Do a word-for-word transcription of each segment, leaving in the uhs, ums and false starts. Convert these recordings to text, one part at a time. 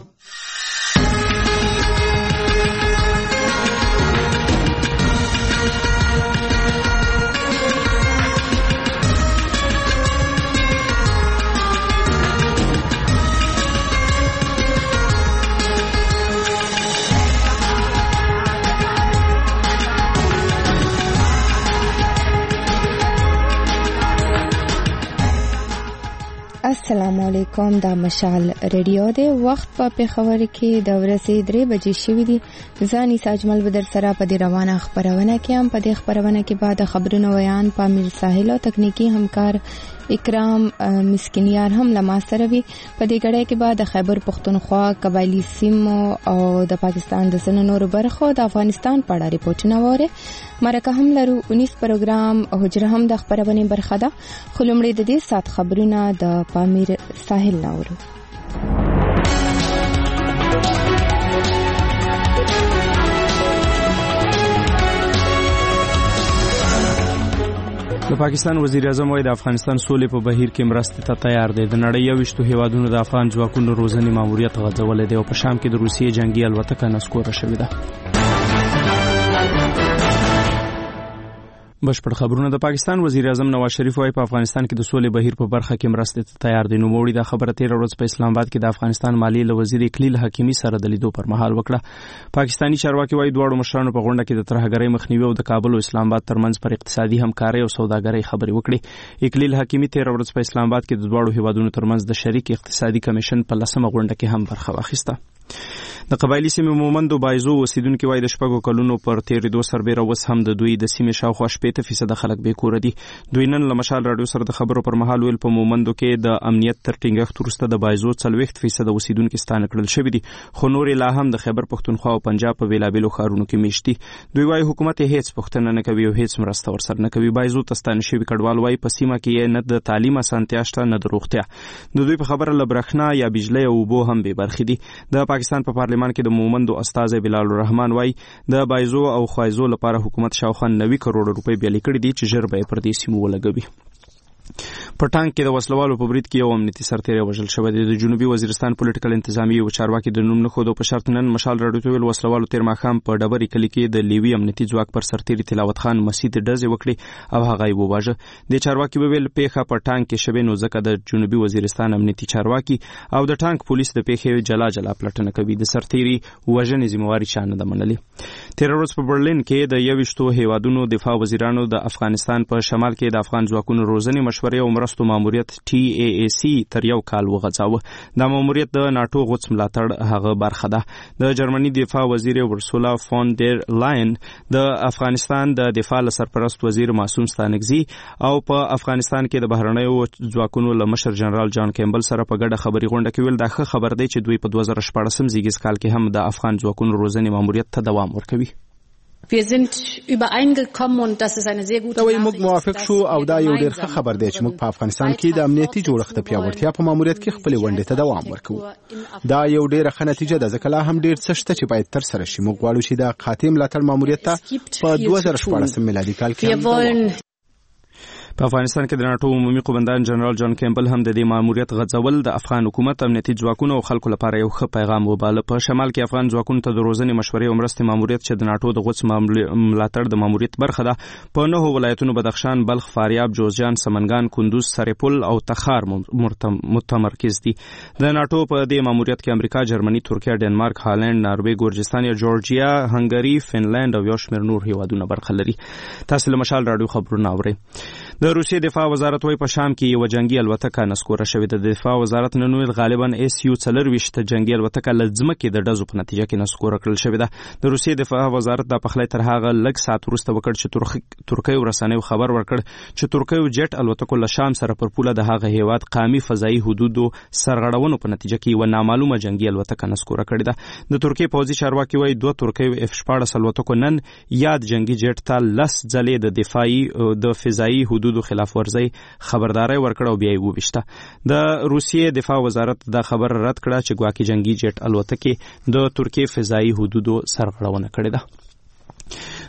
السلام علیکم. دا مشال ریډیو دی. وخت په پیښور کې د ورځې درې بجې شوې دي. ځاني ساجمل بدر سره په دې روانه خبرونه کې هم په دې خبرونه کې بعد خبرونو ویان پامیر ساحل او تکنیکی همکار اکرام مسکینیار هم لما سره وي. په دې غړې کې بعد خیبر پختونخوا قبایلی سیمو او د پاکستان د سن نور برخو د افغانستان په اړه ریپورتونه وره. مرکه هم لرو انیس پروګرام او حجره هم د خبرونه برخه ده. خلمړې د دې سات خبرونه د پامیر ساحل ناورو. د پاکستان وزیر اعظم وايي د افغانستان سولې په بهیر کې مرستې ته تیار دی. د نړۍ یوشتو هیوادونو د افغان ځواکونو روزنې ماموریت غځولې دی او په شام کې د روسیې جنگي الوتکه نسکوره شوې ده. بشپړ خبرونه. د پاکستان وزیر اعظم نواز شریف وايي په افغانستان کې د سولې بهیر په برخه کې مرستې ته تیار دی. نو موړي د خبره تیر ورځ په اسلام آباد کې د افغانستان مالی له وزیر اکلیل حکیمی سره د لیدو پر مهال وکړه. پاکستانی چارواکي وايي دواړو مشرانو په غونډه کې د ترهګرۍ مخنیوي او د کابل او اسلام آباد ترمنځ پر اقتصادي همکارۍ او سوداګرۍ خبرې وکړې. اکلیل حکیمی تیر ورځ په اسلام آباد کې د دواړو هیوادونو ترمنځ د شریک اقتصادي کمیشن په لسمه غونډه کې هم برخه واخیسته. د قبایلی سیمې مومندو بایزو اوسیدونکو وايي د شپږو کلونو پر تیریدو سربېره اوس هم د دوی د سیمې شاوخوا شپږ فیصد خلک بې کوره دي. دوی نن له مشال راډیو سره د خبرو پر مهال ویل په مومندو کې د امنیت تر ټینګښت وروسته د بایزو څلوېښت فیصد اوسیدونکو ستانه کړل شوي دي، خو نورې لا هم د خیبر پښتونخوا او پنجاب په بېلابېلو ښارونو کې میشت دي. دوی وايي حکومت یې هیڅ پوښتنه نه کوي او هیڅ مرسته ورسره نه کوي. بایزو ته ستانه شوي کډوال وايي په سیمه کې یې نه د تعلیم اسانتیا شته نه د روغتیا. د دوی په خبره له برېښنا یا بجلۍ او اوبو هم بې برخې دي. د پاکستان په پارلمان کې د مومندو استاد بلال الرحمن وايي د بایزو او خوایزو لپاره حکومت شاوخوا نوي کروڑ روپۍ بیلې کړې دي چې ژر به یې پر دې سیمو ولګوي. په ټانک کې د وسلوالو په برید کې یو امنیتي سرتیری وژل شوی دی. د جنوبي وزیرستان پولیټیکل انتظامیه او چارواکي د نوم نه ښودو په شرط نن مشال راډیو ته ویل وسلوالو تیر ماښام په ډبرې کلي کې د لیوي امنیتي ځواک پر سرتیری تلاوت خان مسید ډزې وکړې او هغه یې وواژه. د چارواکي ویل پیښه په ټانک کې شوې نو ځکه د جنوبي وزیرستان امنیتي چارواکي او د ټانک پولیس د پیښې جلا جلا پلټنه کوي. د سرتیری وژنې ذمہواري چا نه ده منلې. تیر ورځ په برلین کې د یوشتو هیوادونو دفاع وزیرانو د افغانستان په شمال کې د افغان ځواکونو روزنې مشورې او مرستو ماموریت ټي اي اي سي تر یو کال وغځاوه. دا ماموریت د ناتو غوڅ ملاتړ هغه برخه ده. د جرمني دفاع وزیر ورسولا فون ډیر لاین د افغانستان د دفاع سرپرست وزیر معصوم ستانکزي او په افغانستان کې د بهرنیو ځواکونو له مشر جنرال جان کیمبل سره په ګډه خبري غونډه کې ویل دا ښه خبر دی چې دوی په دوه زره شپاړسم زیږیز کال کې هم د افغان ځواکونو روزنې ماموریت ته دوام ورکوي. Wir sind übereingekommen und das ist eine sehr gute Nachricht. موږ موافق شو او دا یو ډېر ښه خبر دی چې موږ په افغانستان کې د امنیتي جوړښت د پیاوړتیا په ماموریت کې خپل ونډې ته دوام ورکوو. دا یو ډېر ښه نتیجه ده ځکه لا هم ډېر څه شته چې باید تر سره شي. موږ غواړو چې د قاطع ملاتړ ماموریت ته په دوه زره شپاړسم میلادي کال کې په افغانستان کې د ناتو عمومي قومندان جنرال جان کیمبل هم د دې ماموریت غځول د افغان حکومت امنیتي ځواکونو او خلکو لپاره یو ښه پیغام وباله. په شمال کې افغان ځواکونو ته د روزنې مشورې او مرستې ماموریت چې د ناتو د غوڅ ملاتړ د ماموریت برخه ده په نهو ولایتونو بدخشان، بلخ، فاریاب، جوزجان، سمنګان، کندوز، سرپل او تخار متمرکز دي. د ناتو په دې ماموریت کې امریکا، جرمني، ترکیه، ډنمارک، هالند، ناروې، ګورجستان یا جورجیا، هنګری، فنلند او یو شمېر نور هیوادونه برخه لري. تاسو له مشال راډیو خبرونه اورئ. د روسیې دفاع وزارت وايي په شام کې یو جنگي الوتکه نسکوره شوې ده. د دفاع وزارت نن ویل غالبا اس یو څلرويشت جنگي الوتکه له ځمکې د ډزو په نتیجه کې نسکوره کړل شوې ده. د روسیې دفاع وزارت د پخلی تر هغه لږ ساعت وروسته وکړ چې ترکیه ورسنیو خبر ورکړ چې ترکیه جټ الوتکو له شام سره پر پوله د هغه هیواد قومي فضایي حدودو سرغړونو په نتیجه کې یو نامعلومه جنگي الوتکه نسکوره کړې ده. د ترکیه پوځي چارواکي وايي دوه ترکیه اف شپاړس الوتکو نن یاد جنگي جټ ته لس ځلې د دفاعي د فضایي حدودو خلاف ورزي خبرداري ورکړه او بیا یې وبښته. د روسیې دفاع وزارت دا خبر رد کړه چې ګواکې جنگي جټ الوتکې د ترکیه فضایي حدودو سرغړونه کړې ده.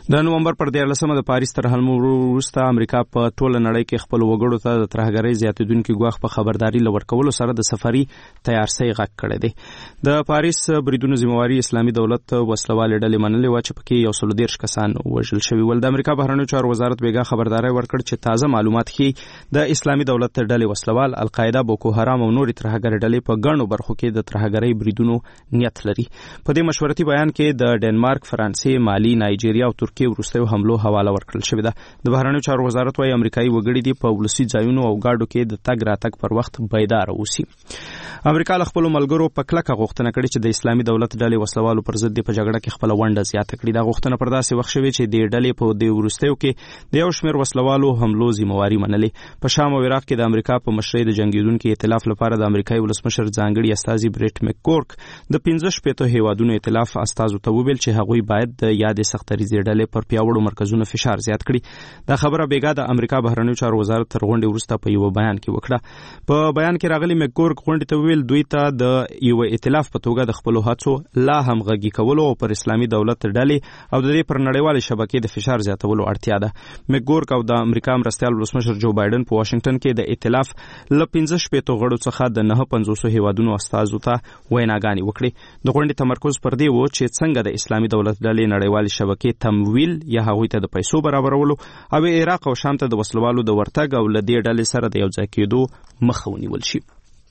د نومبر پر دیارلسمه د پاریس تر حملو وروسته امریکا په ټوله نړۍ کې خپل وګړو ته د ترهګرۍ زیاتېدونکي ګواښ په خبرداري له ورکولو سره د سفري تیارسۍ غږ کړی دی. د پاریس بریدونو ذمہواري اسلامي دولت وسلوالې ډلې منلې وه چې پکې یو سل دېرش کسان وژل شوي ول. د امریکا بهرنیو چارو وزارت بیګا خبرداری ورکړ چې تازه معلومات ښیي د اسلامي دولت ډلې وسلوال القاعده، بوکو حرام او نورې ترهګرۍ ډلې په ګڼو برخو کې د ترهګرۍ بریدونو نیت لري. په دې مشورتي بیان کې د ډنمارک، فرانسې، مالي، نایجیریا او ترکیې وروستیو حملو حواله ورکړل شوې ده. د بهرنیو چارو وزارت وايي امریکایي وګړي دي په ولسي ځایونو او ګاډو کې د تګ راتګ پر وخت بیدار اوسي. امریکا له خپلو ملګرو په کلکه غوښتنه کړې چې د اسلامي دولت ډلې وسلوالو پر ضد په جګړه کې خپله ونډه زیاته کړي. دا غوښتنه پر داسې وخت شوې چې د ډلې په دې وروستیو کې د یو شمېر وسلوالو حملو ذمہواري منلې. په شام او عراق کې د امریکا په مشرۍ د جنګېدونکي ائتلاف لپاره د امریکایي ولسمشر ځانګړي استازي بریټ مکګورک د پنځه شپېتو هیوادونو ائتلاف استازو ته وویل چې هغوی باید د یادې سختدریځې ډلې پر پیاوړو مرکزونو فشار زیات کړي. دا خبره بیګا د امریکا بهرنیو چارو وزارت تر غونډې وروسته په یو بیان کې وکړه. په بیان کې راغلي مکګورک غونډې ته ویل دوی ته د یو ائتلاف په توګه د خپلو هڅو لا همغږي کولو او پر اسلامي دولت ډلې او د دې پر نړیوالې شبکې د فشار زیاتولو اړتیا ده. مکګورک او د امریکا مرستیال ولسمشر جو بایدن په واشنگټن کې د ائتلاف له پنځه شپېتو غړو څخه د نهه پنځوسو هیوادونو استازو ته ویناګانې وکړې. د غونډې تمرکز پر دې و چې څنګه د اسلامي دولت ډلې نړیوالې شبکې تمویل یا هغوی ته د پیسو برابرولو او عراق او شام ته د وسلوالو د ورتګ او له دې ډلې سره د یو ځای کېدو مخه ونیول شي.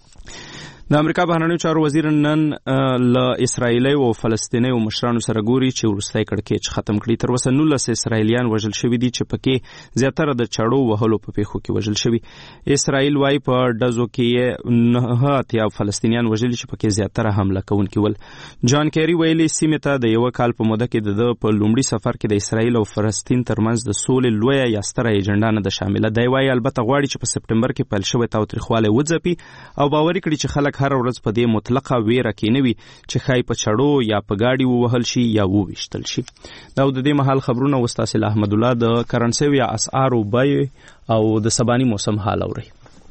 د امریکا بهرنیو چارو وزیر نن له اسرایلي او فلسطیني مشرانو سره ګوري چې وروستی کړکېچ ختم کړي. تر اوسه نولس اسرایلیان وژل شوي دي چې پکې زیاتره د چړو وهلو په پیښو کې وژل شوي. اسرایل وايي په ډزو کې نهه اتیا فلسطینیان وژلي چې پکې زیاتره حمله کوونکي ول. جان کیری ویلي سیمې ته د یو کال په موده کې د په لومړي سفر کې د اسرایل او فلسطین ترمنځ د سولې لویه یا ستره ایجنډا نه ده شامله. دی وايي البته غواړي چې په سپټمبر کې پیل شوی تاوتریخوالی وځپي او باوري کړي چې خلک هر ورځ په دې مطلقه ویره کې نه وي چې ښایي په چړو یا په ګاډي ووهل شي یا وویشتل شي. دا د دې مهال خبرونه و. ستاسې له احمد الله د کرنسیو یا اسعارو بیې او د سباني موسم حال اورئ.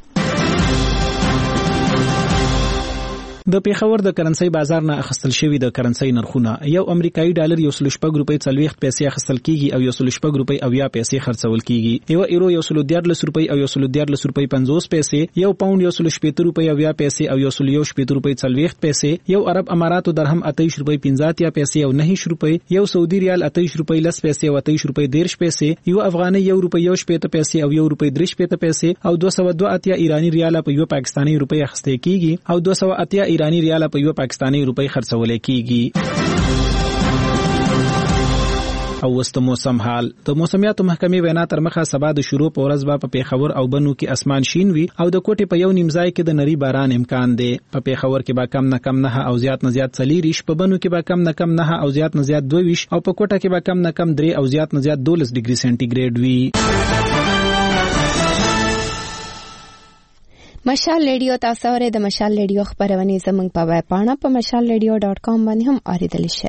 د پیښور د کرنسي بازار نه اخیستل شوی د کرنسي نرخونه یو امریکایي ډالر یو سل شپږ روپۍ څلوېښت پیسې اخیستل کیږي او یو سل شپږ روپۍ اویا پیسې خرڅول کیږي. یو ایرو یو سل دیارلس روپۍ او یو سل دیارلس روپۍ پنځوس پیسې، یو پاوند یو سل شپېته روپۍ اویا پیسې او یو سل یو شپېته روپۍ څلوېښت پیسې، یو عرب اماراتو درهم اتهیش روپۍ پنځه اتیا پیسې او نهیش روپۍ، یو سعودي ریال اتهیش روپۍ لس پیسې او اتهیش روپۍ دېرش پیسې، یو افغاني یو روپۍ یو شپېته پیسې او یو روپۍ درې شپېته پیسې او دوه سوه دوه اتیا ایرانی ریال په یو پاکستاني روپۍ اخیستل کیږي او دوه سوه اتیا ایرانی ریال په یو پاکستاني روپۍ خرڅول کیږي. او وست موسم حال. د موسمیاتو محکمې وینا تر مخه سبا د شروع په ورځ به په پیښور او بنو کې اسمان شین وي او د کوټې په یو نیم ځای کې د نری باران امکان دی. په پیښور کې به کم نه کم نه او زیات نه زیات څلېرویشت، په بنو کې به کم نه کم نه او زیات نه زیات دوه ویشت او په کوټه کې به کم نه کم درې او زیات نه زیات دولس ډیګري سانتي ګریډ وي. مشال ریډیو تاسو اورئ. د مشال ریډیو خبرونه زموږ په ویب پاڼه په مشال ریډیو ډاټ کام باندې هم اوریدل شي.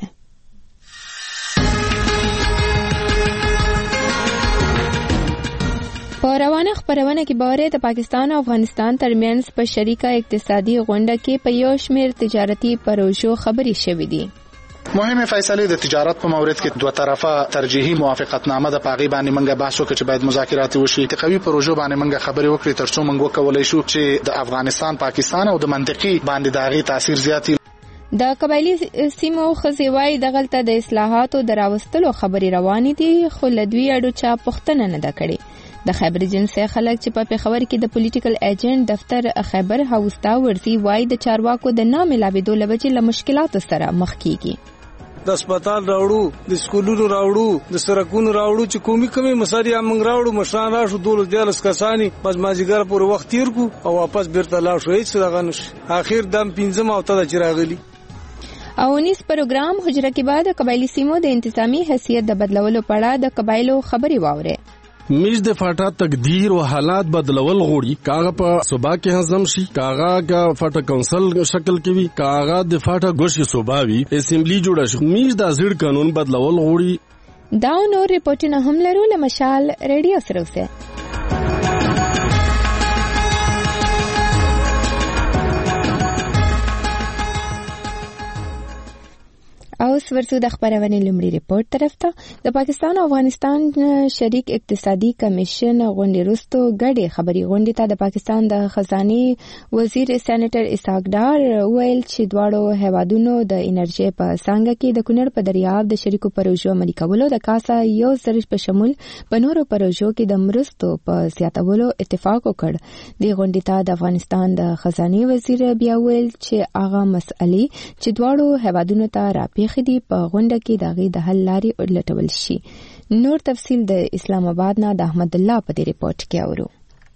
په روانه خبرونه کې باورې د پاکستان او افغانستان ترمنځ په شریکه اقتصادي غونډه کې په یو شمېر تجارتي پروژو خبرې شوې دي. مهمه فیصله د تجارت په مورد کې دوه طرفه ترجیحي موافقتنامه د پاغي باندې منګه بحث وکړي چې باید مذاکرات وشي. د قوي پروژو باندې منګه خبرې وکړي ترڅو منګه کولای شو چې د افغانستان، پاکستان او د منطقي باندې داغي تاثیر زیاتی. د قبایلی سیمو خزیوای دغلطه د اصلاحاتو دراوستلو خبرې روانې دي خو لدوی اډو چا پښتنه نه ده کړې. د خیبر جنسي خلک چې په پیښور کې د پولیټیکل ایجنټ دفتر خیبر هاوس ته ورسي وای د چارواکو د ناملابېدو لوجې له مشکلاتو سره مخ کیږي. د هسپتال راوړو، د سکولونو راوړو، د سرکونو راوړو چې کومي کومي مساري موږ راوړو، مشران راشو دولس دیارلس کسانی بس مازیګر پورې وخت تیر کو او واپس بیرته لاړ شو. هیڅ دغه نشي. اخر دم پنځم او ته چې راغلی او انیس پروګرام حجره کې بعد قبایلی سیمو د انتظامی حیثیت د بدلولو په اړه د قبایلو خبرې واوري. میز د فاټا تقدیر او حالات بدلول غوړي، کاغه په صوبا کې هضم شي، کاغه کا فاټا کونسل شکل کې وي، کاغه د فاټا ګوشي صوبا وي، اسمبلی جوړه شي. میز د ازړ قانون بدلول غوړي. دا نور ریپورتونه هم لرو له مشال ریډیو سره اوسه. اوس ورسو د خبرونې لومړی ریپورت طرف ته د پاکستان او افغانستان شریک اقتصادي کمیشن غونډې وروسته ګډې خبري غونډې ته د پاکستان د خزاني وزیر سېنیټر اسحاق ډار ویل چې دواړو هیوادونو د انرژي په څنګه کې د کونړ په دریاب د شریکو پروژو عملي کولو د کاسا یو زر په شمول په نورو پروژو کې د مرستو په زیاتولو اتفاق وکړ. د غونډې ته د افغانستان د خزاني وزیر بیا ویل چې هغه مسئلې چې دواړو هیوادونو ته راپی خدي په غونډه کې د غي د حل لارې ولټول شي. نور تفصیل د اسلام آباد نه د احمد الله په دې ریپورت کې اورو.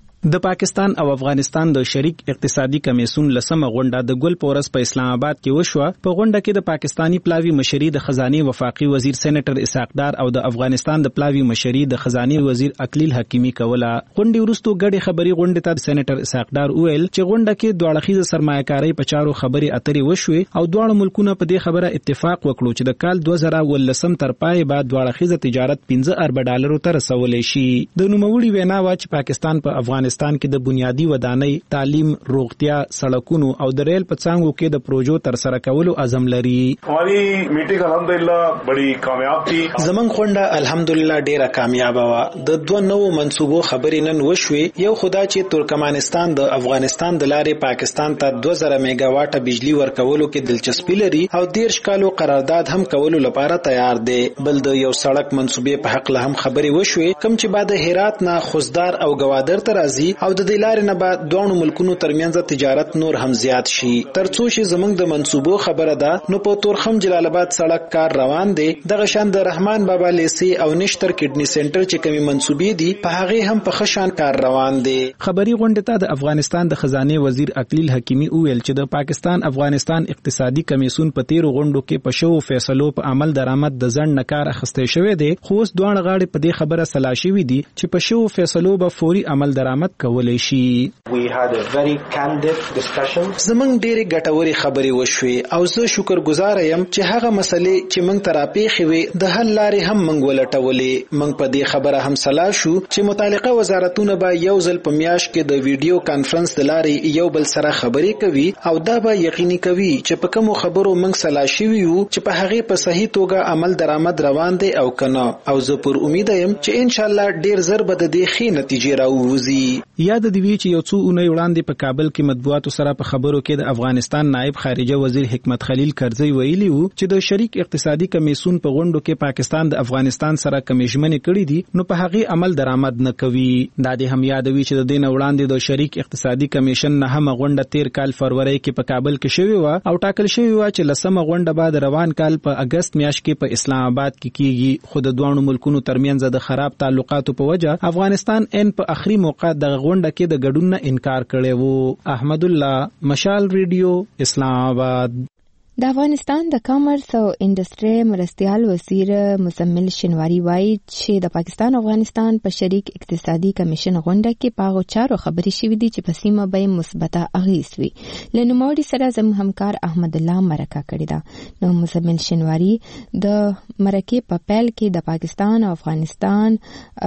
د پاکستان او افغانستان د شریک اقتصادي کمیسون لسمه غونډه د ګل پورس په اسلام آباد کې وشوه. په غونډه کې د پاکستانی پلاوی مشري د خزاني وفاقي وزیر سېنیټر اسحاق ډار او د افغانستان د پلاوی مشري د خزاني وزیر اکلیل حکیمی کوله. غونډې وروسته ګډې خبري غونډې ته سېنیټر اسحاق ډار ویل چې غونډه کې دوه اړخیزه سرمایه‌کاري په چارو خبري اترې وشوي او دواړو ملکونو په دې خبره اتفاق وکړو چې د کال دوه زره ولسم تر پای بعد دوه اړخیزه تجارت پنځه ارب ډالرو ته رسولې شي. د نوموړي وینا وا چې پاکستان په افغانستان کې د بنیادی ودانۍ، تعلیم، روغتیا، سړکونو او د ریل په څانګو کې د پروژو تر سره کولو عزم لري. हमारी میټینګ الحمدلله بڑی کامیاب تھی. زمنګ غونډه الحمدلله ډیره کامیاب وه. د دوه نوو منصوبو خبرې نن وشوې. یو خدا چې ترکمنستان د افغانستان د لارې پاکستان ته دوه زره میگا واټه بجلی ورکولو کې دلچسپي لري او دیرش کالو قرارداد هم کولو لپاره تیار دی. بل د یو سړک منصوبې په حق له هم خبرې وشوې کوم چې بعد هرات نه خوزدار او گوادر ته راځي او د دې لارې نه بعد دوه ملکونو ترمنځ تجارت نور هم زیات شي. ترڅو چې زمنګ د منصوبو خبره ده نو په تورخم جلال آباد سړک کار روان دی. دغه شان د رحمان بابا لیسي او نشتر کډنی سنټر چې کومي منصوبې دي په هغه هم په خشان کار روان دی. خبري غونډه ته د افغانستان د خزانه وزیر اکلیل حکیمی ویل چې د پاکستان افغانستان اقتصادي کمیسون په تیرو غونډو کې په شو فیصلو په عمل درآمد د ځن نکار اخستې شوې دي. خو اوس دوه غاړي په دې خبره سلاشي وي دي چې په شو فیصلو به فوري عمل درآمد کولای شي. We had a very candid discussion. زمنګ ډېری ګټوري خبرې وشوې او زه شکرګزار یم چې هغه مسلې چې موږ تراپیخي وي د حل لارې هم موږ ولټولې. موږ په دې خبره هم سلا شو چې متعلقه وزارتونه به یو ځل په میاشت کې د ویډیو کانفرنس د لارې یو بل سره خبرې کوي او دا به یقیني کوي چې په کومو خبرو موږ سلا شوي یو چې په هغه په صحیح توګه عمل درآمد روان دی او کنه. او زه پر امید یم چې ان شاء الله ډیر زر به د دې ښې نتیجې راووځي. یاد دی وی چې یو څو اونۍ وړاندې په کابل کې مطبوعاتو سره په خبرو کې د افغانستان نائب خارجه وزیر حکمت خلیل کرزی ویلي وو چې د شریک اقتصادي کمیسون په غونډو کې پاکستان د افغانستان سره کمیشمنې کړې دي نو په هغه عمل درآمد نه کوي. دا د هم یادوي چې د دین وړاندې د شریک اقتصادي کمیشن نه هم غونډه تیر کال فروری کې په کابل کې شوې و او ټاکل شوې و چې لسمه غونډه بعد روان کال په اگست میاشت کې په اسلام آباد کې کیږي. خو د دوه ملکونو ترمنځ د خراب تعلقاتو په وجه افغانستان ان په اخري موقع د غونډه کې د ګډون نه انکار کړی وو. احمد الله، مشال ریډیو، اسلام آباد. د افغانستان د کامرس او انډستری مرستیال وزیر مزمل شنواری وایي چې د پاکستان او افغانستان په شریک اقتصادي کمیشن غونډه کې پاغو چارو خبرې شوې دي چې په سیمه به مثبته اغیز وي. له نوموړي سره زموږ همکار احمد الله مرکه کړې ده. نو مزمل شنواری د مرکې په پیل کې د پاکستان او افغانستان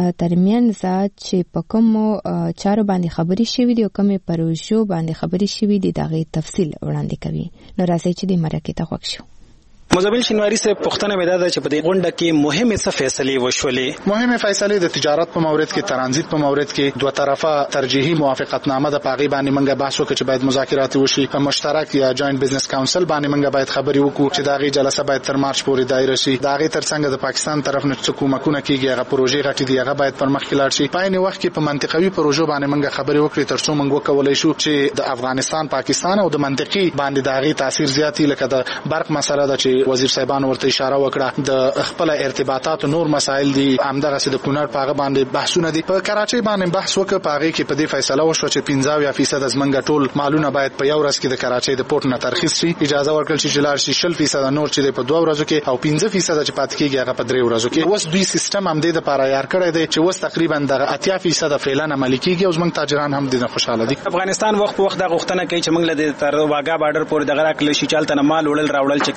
ترمنځ چې په کومو چارو باندې خبرې شوې دي او کومې پروژو باندې خبرې شوې دي دغه تفصیل وړاندې کوي. نو راځي چې د مرکه کې تخښو. مزمل شنواری سے پښتنه مې ده چې په دې غونډه کې مهمه څه فیصلې وشولې. مهمه فیصلې د تجارت په مورد کې، ترانزیت په مورد کې دوه طرفه ترجیحي موافقتنامه د پاغي باندې منګه بحث وکړي چې باید مذاکرات وشي. په مشترک یا جوائنت بزنس کونسل باندې منګه باید خبرې وکړو چې داغي جلسه باید تر مارچ پورې دایر شي. داغي ترڅنګ د پاکستان طرف نه څه کومکونه کیږي هغه پروژې غټي دي هغه باید پر مخ کې لاړ شي. په عین وخت کې په منطقوي پروژو باندې منګه خبرې وکړي ترڅو موږ وکولای شو چې د افغانستان، پاکستان او د منطقي باندې داغي تاثیر زیاتی لکه د برق مسله ده چې وزیر صاحبان ورته اشاره وکړه. د خپل ارتباطات نور مسائل دي همدغه سي د کونړ پاغه باندې بحثونه دي. په کراچۍ باندې بحث وکړ پاغه کې په دې فیصله وشو چې پنځه فیصد از منګه ټول مالونه باید په یو ورځ کې د کراچۍ د پورت نه ترخیص شي. اجازه ورکړل چې جلار شي شل فیصد نور چې په دوه ورځو کې او پنځه فیصد چې پات کېږي هغه په درې ورځو کې. اوس دوی سیستم هم دې د پاره یار کړی دی چې اوس تقریبا د اتیا فیصد فعلن عملي کېږي او زموږ تاجران هم دې خوشاله دي. افغانستان وخت په وخت د غوښتنه کوي چې موږ له تر واګا بارډر پورې د غراک لشي چالت نه مال وړل راوړل چې کومه ده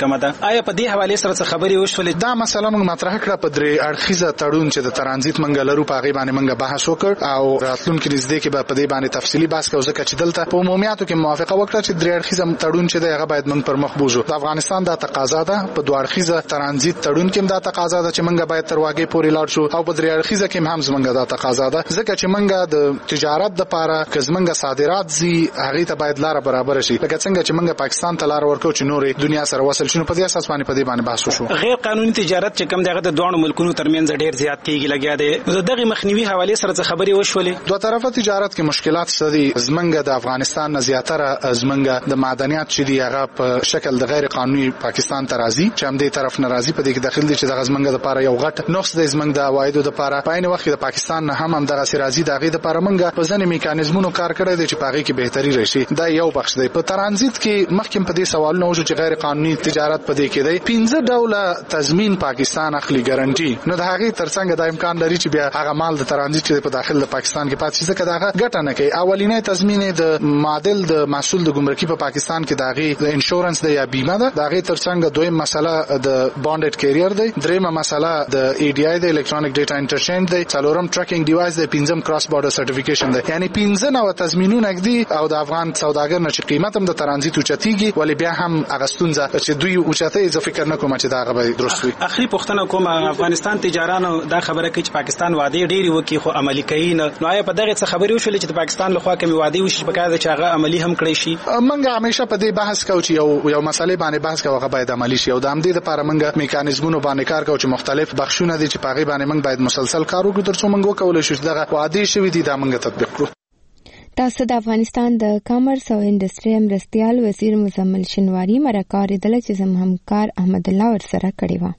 آیا په دې حواله سره څه خبرې وشولې؟ دا مسله موږ مطرح کړه په درې اړخیزه تړون چې د ترانزیت منګ لرو په غي باندې موږ بحث وکړ او راتلونکي نږدې کې به په دې باندې تفصیلی بحث کوو ځکه چې دلته په عمومیاتو کې موافقه وکړه چې درې اړخیزه تړون چې دی هغه باید موږ پر مخ بوزو. د افغانستان د تقاضا ده په دوه اړخیزه ترانزیت تړون کې دا تقاضا ده چې موږ باید تر واګې پورې لاړ شو او په درې اړخیزه کې هم زمونږ دا تقاضا ده ځکه چې موږ د تجارت لپاره کزمنګ صادرات زی هغه ته باید لار برابر شي لکه څنګه چې موږ پاکستان ته لار ورکو چې نورې دنیا سره وصل شنو په دې اساس باندې په دې باندې بحث وشو. غیر قانوني تجارت چې کوم دغه د دوه ملکونو ترمنځ ډیر زیات کیږي لګیا دی نو دغه مخنیوي حواله سره څه خبرې وشولې؟ دوه طرفه تجارت کې مشکلات شته زمونږ د افغانستان نه زیاتره زمونږ د معدنیات چې دی هغه په شکل د غیر قانوني پاکستان ته راځي چې هم دې طرف ناراضي په دې کې داخل دي چې د زمونږ لپاره یو غټ نقص دی زمونږ د عوایدو لپاره په عین وخت د پاکستان نه هم هم دغه سرازي دغه لپاره موږ په ځنې میکانیزمونو کار کړی دی چې پاغي کې بهتري راشي. دا یو بخش دی. په ترانزیت کې مخکې په دې سوالونه وشو چې غیر قانوني تجارت په دې کې دی پنځه ډوله تضمین پاکستان اخلي ګارانټي نو د هغه ترڅنګ د امکان لري چې بیا هغه مال د ترانزیت چې په داخل د پاکستان کې پاتې ځکه دغه ګټه نه کوي. اولینې تضمین د معادل د محصول د ګمرکي په پاکستان کې دغه د انشورنس د یا بیمه ده دغه ترڅنګ دویم مسله د بانډډ کیریئر دی دریمه مسله د ای ډی آی د الکترونیک ډیټا انټرچینج دی څلورم ټریکینګ ډیوایس دی پنځم کراس بارډر سرټیفیکیشن دی یعنی پنځه نو تضمینونه کړي او د افغان سوداګر نه چې قیمت هم د ترانزیت اوچتيږي ولی بیا هم اغستونځه چې دوی اوچته ز فکر نه کوم چې دا غوي درست وي. اخري پښتنه کوم افغانستان تجارانو دا خبره کوي چې پاکستان وعده ډيري وکي خو عملي کوي نه نو آیا په دغه څه خبرې وشولې چې د پاکستان لخوا کوم وعده وشي په کار چې هغه عملي هم کړی شي؟ منګه همیشه په دې بحث کوو چې یو یو مسلې باندې بحث کوو هغه باید عملي شي او د امدې لپاره منګه میکانیزمونو باندې کار کوو چې مختلف بخښونه دي چې پاغي باندې منګ باید مسلسل کار وکړو ترڅو منګ وکولای شو چې دغه وعده شوی دي دا منګه تطبیق کړو. تاسو د افغانستان د کامرس او انډستری مرستيال وزیر مزمل شنواری مرکه ریدل چې زم همکار احمد الله ور سره کړی و.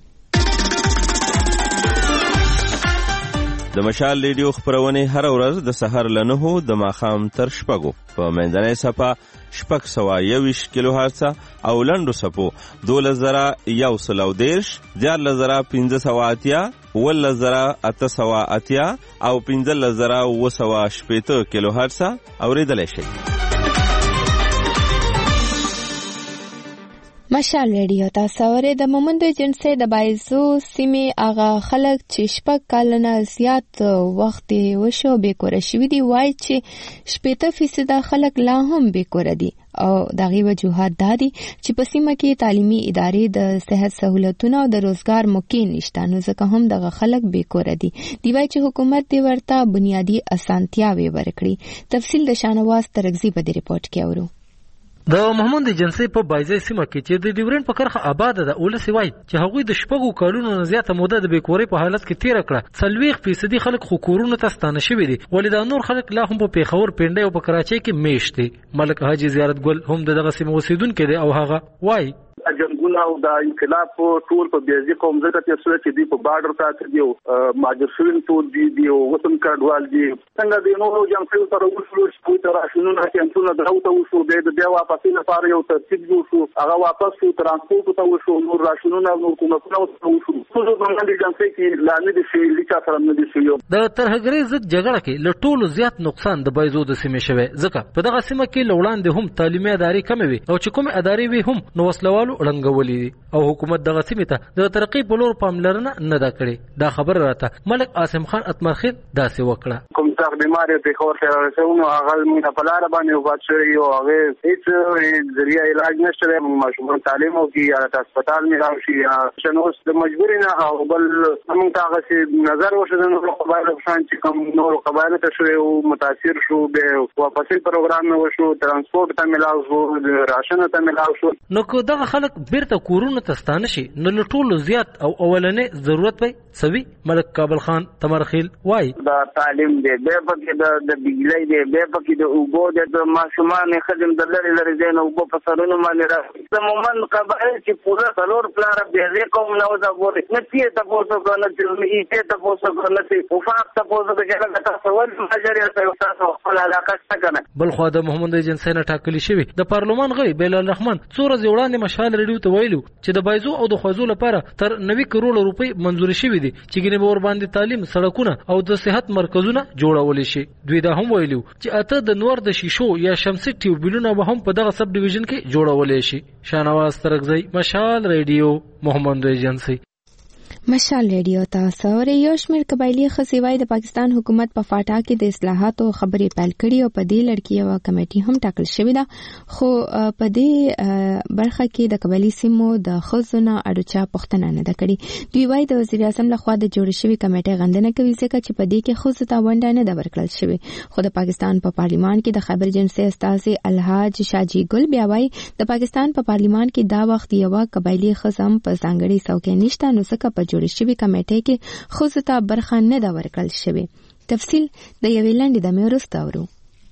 د مشال ریډیو خبرونه هر ورځ د سحر لنهو د ماخام تر شپږو په منځنۍ صفه شپږ سوه یویش کیلو هرتز او لنډو صفو دولس زره یو سل او دېرش دیارلس زره پنځه سوه اتیا اوولس زره اته سوه اتیا او پنځلس زره اووه سوه شپېته کیلو هرتز اورېدلی شئ. مشال ریډیو تاسو اورئ د مومند جنسي د بایزو سیمې هغه خلک چې شپږ کلونه زیات وخت وشو بیکوره شوي دي وایي چې شپېته فیصد خلک لا هم بیکوره دي او دغه وجوهات دا دي چې په سیمه کې تعلیمي ادارې د صحت سہولتونو او د روزګار موقع نشته نو ځکه هم دغه خلک بیکوره دي. دی وایي چې حکومت دې ورته بنیادی اسانتیاوې ورکړي. تفصیل د شانواز ترغزی په دې رپورت کې اورو. د محمد جنسي په بایزي سیمه کې چې د ډیورن په کرخه آباد ده اولسي وای چې هغوی د شپږو کالونو نه زیاته موده د بیکوري په حالت کې تیر کړه څلوېښت فیصدي خلک خو کورونو ته ستانه شوي دي ولې دا نور خلک لا هم په پیښور پنډۍ او په کراچۍ کې میشت دي. ملک حاجي زیارت ګل هم دغه سیمه اوسیدونکی دی او هغه وای جنګونه او د انقلاب ټول په بیازي قوم زړه ته سره چې دی په بارډر سره دی ماجرسین ټول دی دی وطن کډوال دی څنګه دی نو جنګ سره وشو چې تر راشنونو کې انټونه دراوته وشو د بیا واپس لپاره یو ترتیب جوړ شو هغه واپس شو ترانسپورت ته وشو نور راشنونو نور کومه وشو ټول باندې جنګ کې لانه دي شي لیکه سره نه دي شي. د ترهګرۍ ضد جګړه کې له ټولو زیات نقصان د بایزو د سیمې شوی ځکه په دغه سیمه کې لوړاندې هم تعلیمي ادارې کمې وي او چې کومې ادارې وي هم نو وسلوالو ړنګولې او حکومت دغه سیمې ته د ترقی په لور پاملرنه نه دا کړې. دا خبر راته ملک عاصم خان اتمرخیل داسې وکړه. کوم څه بیماری په خور سره رسونو هغه مینه په لار باندې وبات شوی او هغه هیڅ ذریعہ علاج نشته ماشومان تعلیم او کی یا هسپتال نه راشي یا شنوس د مجبوری نه او بل موږ هغه سي نظر وشو د نورو قبایلو شان چې کوم نورو قبایلو ته شوی او متاثر شو به واپسې پروګرام نه وشو ترانسپورت ته ملاو شو راشن ته ملاو شو نو کو دغه خلک بیرته کورونو ته ستانه شي نو لټولو زیات او اولنې ضرورت وي سوي. ملک کابل خان تمرخیل وای دا تعلیم دی به پکې د د بجلی دی به پکې د اوبو د ماشومان خدمت د لري لري دین او په سرونو باندې راځي د مومن قبایل چې پوره څلور پلار به قوم نو دا ګوري نه چې تاسو کو نه چې ته تاسو کو نه چې او فاق تاسو کې تاسو ول ماجریا تاسو خپل علاقه څنګه. بل خو د محمد جنسي نه ټاکلی شوی د پارلمان غړي بلال رحمان څو ورځې وړاندې مشال ریډیو ته ویلو چې د بایزو او د خوازو لپاره تر نوي کروڑ روپۍ منزور شوې دي چې ګینه به ور باندې تعلیم، سړکونه او د صحت مرکزونه جوړول شي. دوی دا هم ویلو چې اته د نور د شیشو یا شمسي ټیوبلونه به هم په دغه سب ډیویژن کې جوړول شي. شانواز ترغزی، مشال ریډیو، محمد ایجنسی. مشال ریډیو تاسو اورئ. یو شمېر قبایلي ښځې وايي د پاکستان حکومت په فاټا کې د اصلاحاتو خبرې پیل کړي او په دې لړ کې یوه کمیټي هم ټاکل شوې ده، خو په دې برخه کې د قبایلي سیمو د ښځو نه اډوچا پوښتنه نه ده کړې. دوی وايي د وزیر اعظم لخوا د جوړې شوې کمیټې غندنه کوي ځکه چې په دې کې ښځو ته ونډه نه ده ورکړل شوې. خو د پاکستان په پارلیمان کې د خیبر جنسي استازي الحاج شاجي ګل بیا وايي د پاکستان په پارلیمان کې دا وخت یوه قبایلي ښځه هم په ځانګړې څوکۍ نشته، نو ځکه په جوړې شوې کمیټې کې ښځو ته برخه نه ده ورکړل شوې. تفصیل د یوې لنډې دمې وروسته اورو.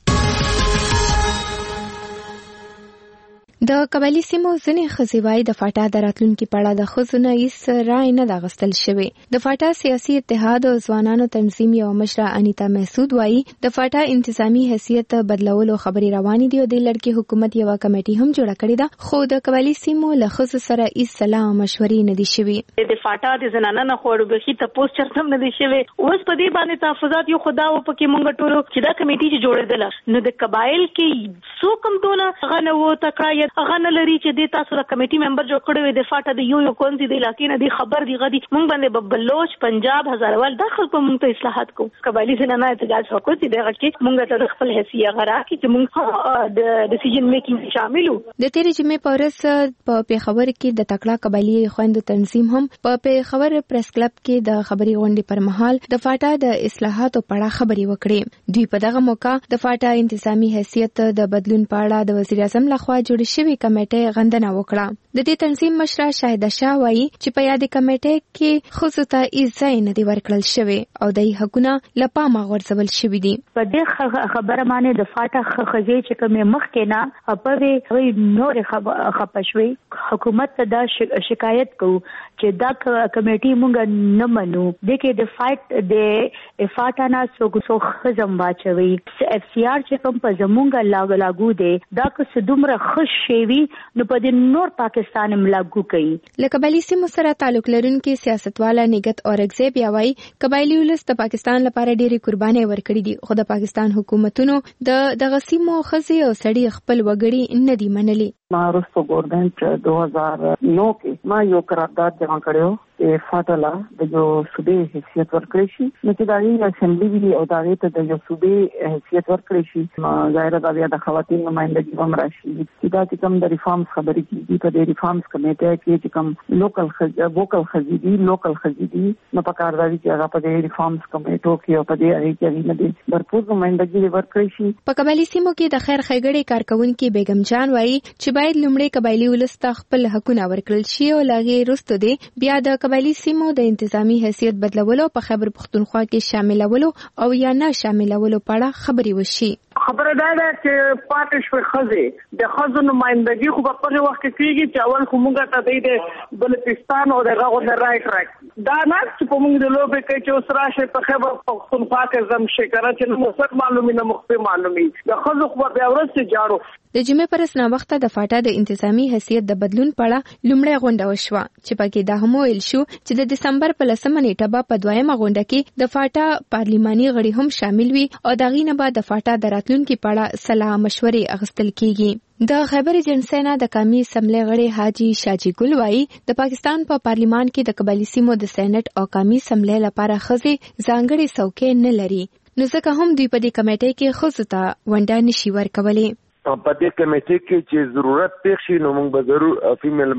د قبایلي سیمو ځینې ښځې وايي د فاټا د راتلونکي په اړه د ښځو نه هیڅ رای نه ده اخیستل شوې. د فاټا سیاسي اتحاد او ځوانانو تنظیم یو مشره انیتا محسود وايي د فاټا انتظامی حیثیت بدلولو خبرې روانې دي او د لړ کې حکومت یوه کمیټي هم جوړه کړې ده، خو د قبایلي سیمو له ښځو سره هیڅ سلا او مشورې نه دي شوې. د فاټا د زنانه نه خوړو بخي تاسو چرته نه دي شوې. اوس په دې باندې تحفظات یو خدا او پکې مونږ ټولو چې دا کمیټي چې جوړېدله نو د قبایل کې څو کم دونه غنه وو تکړه هغه نه لري چې د تاسو د کمیټي ممبر جوړ کړی وي د فاټا د یو یو کونسي د علاقې نه دی خبر دی غدي مونږ باندې بلوچ پنجاب هزاروال داخل په مونږ ته اصلاحات کو قبایلی زنانه احتجاج وکړي چې دغه کې مونږ ته خپل حیثیت غرا کې چې مونږ د ډیسیژن میکینګ شامل وو. د تیرې جمعې په ورځ په پیښور کې د تکړه قبایلی خويندو تنظیم هم په پیښور پریس کلب کې د خبري غونډې پر مهال د فاټا د اصلاحاتو په اړه خبري وکړي. دوی په دغه موقع د فاټا انتظامی حیثیت د بدلون په اړه د وزیر اعظم لخوا جوړ شوی کمیټه غندنه وکړه. د دې تنظیم مشره شاهده شاه وایي چې په یاد کمیټه کې ښځو ته هیڅ نه دی ورکړل شوی او د حقوقو لپاره غورځول شوی دي. په دې خبره باندې د فاټا خځې چې کومه مخکې نه په وی نور خپشوي حکومت ته دا شکایت کو چې دا کمیټي مونږ نه منو د کې د فایټ د فاټا نه څو خزم واچوي. اف سی آر چې کوم په زمونږ لاګو لاګو دي دا که دومره خوش شي نو په دې نور پاکستان ملاګو کوي. له قبایلی سیمو سره تعلق لرونکي سیاستواله نګت اورګزی بیا وایي قبایلی ولس د پاکستان لپاره ډېری قرباني ورکړي دي، خو د پاکستان حکومتونو د دغه سیمو ښځې او سړي خپل وګړي نه دي منلي. ما رستو گورنمنٹ دو ہزار نو کې ما یو قرارداد جمع کړو چې فاټلا د یو صوبې حیثیت ورکړي شي نو چې دا یې اسمبلی وی او دا ته د یو صوبې حیثیت ورکړي شي. ظاهر دا بیا د خواتین نمائندګي هم راشي چې دا چې کوم د ریفارمز خبرې کیږي په دې ریفارمز کمیټه کې چې کوم لوکل ووکل خزيدي لوکل خزيدي نو په کار دی چې هغه په دې ریفارمز کمیټو کې او په دې اړه کې نه دي برپور نمائندګي ورکړي شي. په قبایلی سیمو کې د خیر خیګړې کارکونکو بیگم جان وایي چې باید لومړی قبایلی ولست خپل حقوق ورکړل شي او لاغي رستو دي بیا د قبایلی سیمو د انتظامی حیثیت بدلولو په خیبر پختونخوا کې شاملولو او یا نه شاملولو په اړه خبري وشي. خبره دا ده چې پاتې شوې ښځې د ښځو نمائندګي خو په خپل وخت کې کېږي چې اول خو موږ ته د بلوچستان او دغه غو نه رایټ راکړي دا نه چې په موږ د لوبې کې چې اوس راشي په خیبر پختونخوا کې زم شي کنه چې نو څه معلومي نه مخفي معلومي د ښځو خو بیا ورسې جاړو. د جمعې پر اسنا وخت د فاټا د انتظامی حیثیت د بدلون په اړه لومړی غونډه وشوه چې پکې دا هم ویل شو چې د دسمبر په لسمه نیټه به په دویمه غونډه کې د فاټا پارلیماني غړي هم شامل وي او دغه نه بعد د فاټا د راتلونکي په اړه صلاح مشورې اخیستل کیږي. د خیبر جنسي نه د قومي اسمبلی غړي حاجی شاجي ګل وایي د پاکستان په پا پارلیمان کې د قبایلی سیمو د سېنات او قومي اسمبلی لپاره ښځې ځانګړي څوکۍ نه لري، نو ځکه هم دوی په دې کمیټې کې ښځو ته ونډه نشي ورکولی. په دې کمیټې کې چې ضرورت پېښ شي نو موږ به ضرور فیمیل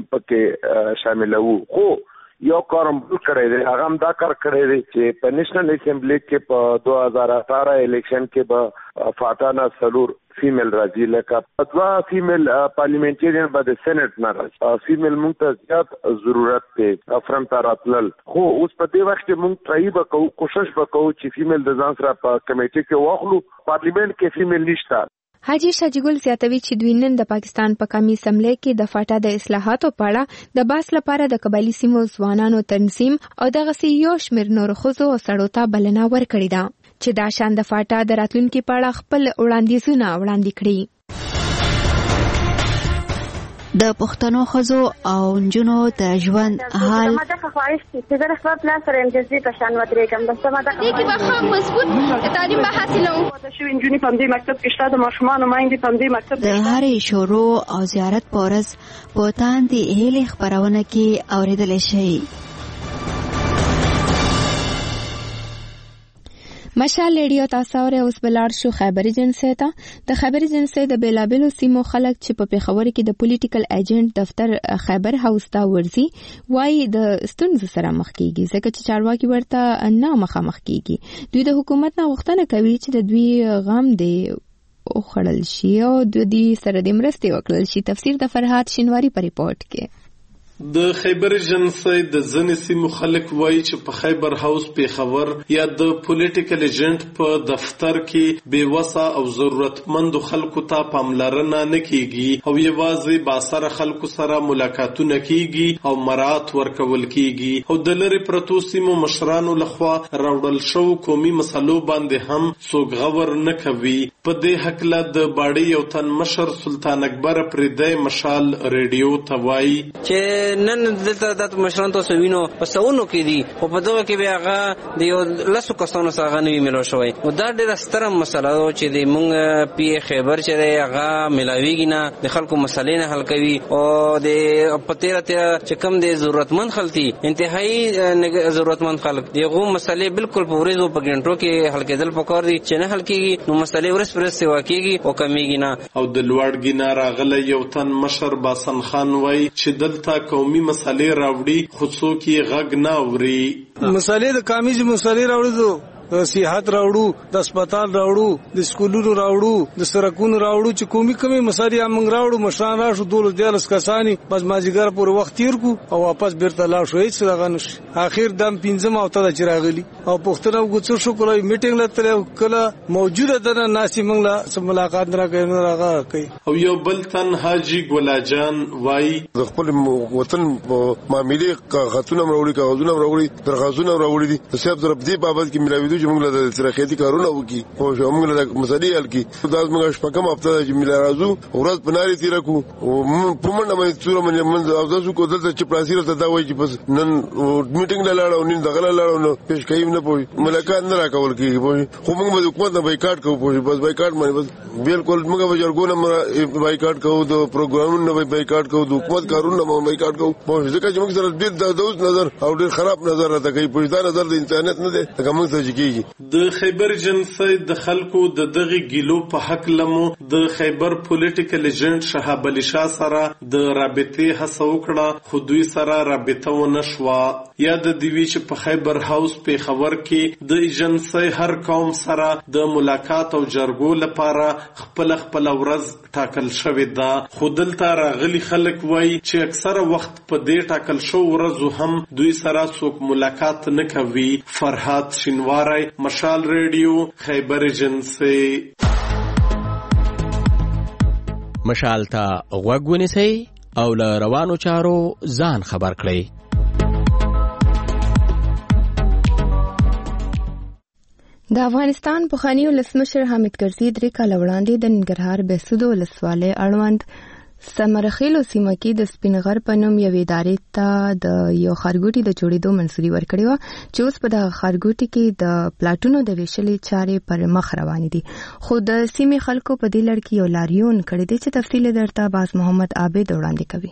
پکې شاملوو. خو یو کارم بل کړی دی هغه هم دا کار کړی دی چې په نېشنل اسمبلی کې په دو هزار اٹھارہ الیکشن کې به فاټا نه څلور فیمیل راځي لکه دوه فیمیل پارلیمنټریان به د سېنات نه راځي. فیمیل موږ ته زیات ضرورت دی فرم ته راتلل. خو اوس په دې وخت کې موږ ټرای وکړو کوشش وکړو چې فیمیل د ځان سره په کمیټې کې واخلو. پارلیمنت کې فیمیل نشته. حاجی شاجګل زیاتوي چې دوی نن د پاکستان په قومي اسمبلی کې د فاټا د اصلاحاتو په اړه د باس لپاره د قبایلی سیمو ځوانانو تنظیم او دغه یو شمېر نور ښځو او سړو ته بلنه ورکړې ده چې دا شان د فاټا د راتلونکي په اړه خپل وړاندیزونه وړاندې کړي. د پښتنو ښځو او نجونو د ژوند حال ما د خواهش چې د خپل پلان سره امتیازي په شان ودرېږم بس ما د دې کې به خام مضبوط تعلیم به حاصلو د شو انجونی په دې مکتب کې شته د ماشومان مایندې په دې مکتب د هرې شروع او زیارت پورز په تاندې هلي خبرونه کې اوریدل شي. مشال ریډیو تاسو اورئ. اوس بلار شو خیبر جنسي ته. د خیبر جنسي د بیلابلو سیمو خلک چې په پیښور کې د پولیټیکل ایجنټ دفتر خیبر هاوس ته ورځي وایي د ستونزو سره مخ کیږي ځکه چې چارواکي ورته نه مخامخ کیږي. دوی د حکومت نه غوښتنه کوي چې د دوی غم دی او خړل شي او د دې سره د مرستې وکړل شي. تفسیر د فرهاد شینواری په ریپورت کې. د خیبر جنسي د ځنې سیمو خلک وایي چې په خیبر هاوس پیښور یا د پولیټیکل ایجنټ په دفتر کې بیوسه او ضرورتمندو خلکو ته پاملرنه نه کیږي او یوازې باسره خلکو سره ملاقاتونه کیږي او مرات ورکول کیږي او د لری پرتو سیمو مشرانو لخوا راوړل شو قومي مسلو باندې هم څوک غور نه کوي. په دې حقله د باړی یو تن مشر سلطان اکبر پردې مشال ریډیو ته وایي چې نن دلته د مشران تاسو وینو په سونو کې دي او په دغه کې بیا هغه د یو لاسو کسانو سره نه ملو شوی او دا ډېره ستره مسله ده چې د مونږ پی خیبر چې دی هغه ملاویږي نه د خلکو مسلې نه حل کوي او د پتیره چې کم د ضرورتمند خلک انتهایی ضرورتمند خلک دغه مسلې بالکل په ورځو په غنټو کې حل کېدل پکار دي چې نه حل کېږي نو مسلې ورس پرس سیوا کېږي او کمیږي نه. او د لوړګي نه راغلی یو تن مشر باسن خان وایي چې دلته قومي مسلې راوړي خو څوک یې غږ نه اوري. مسلې د قومي مسلې راوړي دو صحت راوړو د هسپتال راوړو د سکولونو راوړو د سرکونو راوړو چې قومي کمی مسلې موږ راوړو مشران راشو دولس دیارلس کسانی بس مازیګر پورې وخت تیر کو او واپس بیرته لاړ شو هیڅ دغه نشي. اخر دم پنځم اوته د چراغلی او پښتنو غوڅو شو کولای میټینګ لته کله موجوده ده ناسي موږ لا ملاقات نه کوي نه راغی کوي. او یو بل تن حاجی ګولاجان وای د خپل وطن معاملې کاغذونه راوړي کاغذونه راوړي درغازونه راوړي دي صاحب ضرب دی بابت کې ملاوي چې موږ له سرخېتي کارونه وکي او موږ له مسلې حل کی دا موږ شپږم هفته چې ملا راځو ورځ پناري تیر کو او په منډه باندې څوره باندې من او تاسو کو دلته چې پلاسیر ته دا وایي چې بس نن میټینګ نه لاړو نن دغه لاړو نو پېښ کوي نه پوي ملاقات نه راکول کیږي پوي خو موږ به حکومت نه بایکاټ کوو پوي بس بایکاټ باندې بس بالکل موږ به جرګونه بایکاټ کوو د پروګرامونو نه بایکاټ کوو د حکومت کارونو نه بایکاټ کوو پوي ځکه چې موږ سره ډېر د دوز نظر او ډېر خراب نظر راته کوي پوي دا نظر د انسانیت نه دی هغه موږ ته کیږي. د خیبر جنسي د خلکو د دغه ګیلو په حق لمو د خیبر پولیټیکل ایجنټ شهاب علي شاه سره د رابطې هڅه وکړه خو دوی سره رابطه ونه شوه. یا د دوی چې په خیبر هاوس پیښور کې د ایجنسي هر قوم سره د ملاقات او جرګو لپاره خپل خپل ورځ ټاکل شوې ده خو دلته راغلي خلک وایي چې اکثره وخت په دې ټاکل شو ورځو هم دوی سره څوک ملاقات نه کوي. فرهاد شینواری مشال ریډیو خیبر جنسي. مشال ته غوږ ونیسئ او له روانو چارو ځان خبر کړئ. د افغانستان پخوانی ولسمشر حامد کرزي درې کاله وړاندې د ننګرهار بهسود ولسوالۍ اړوند سمرخیلو سیمه کې د سپینغر په نوم یوې ادارې ته د یو ښارګوټي د جوړېدو منظوري ورکړې وه چې اوس په دغه ښارګوټي کې د پلاټونو د ویشلې چارې پر مخ روانې دي خو د سیمې خلکو په دې لړ کې یو لاریون کړی دی چې تفصیل درته باز محمد عابد وړاندې کوي.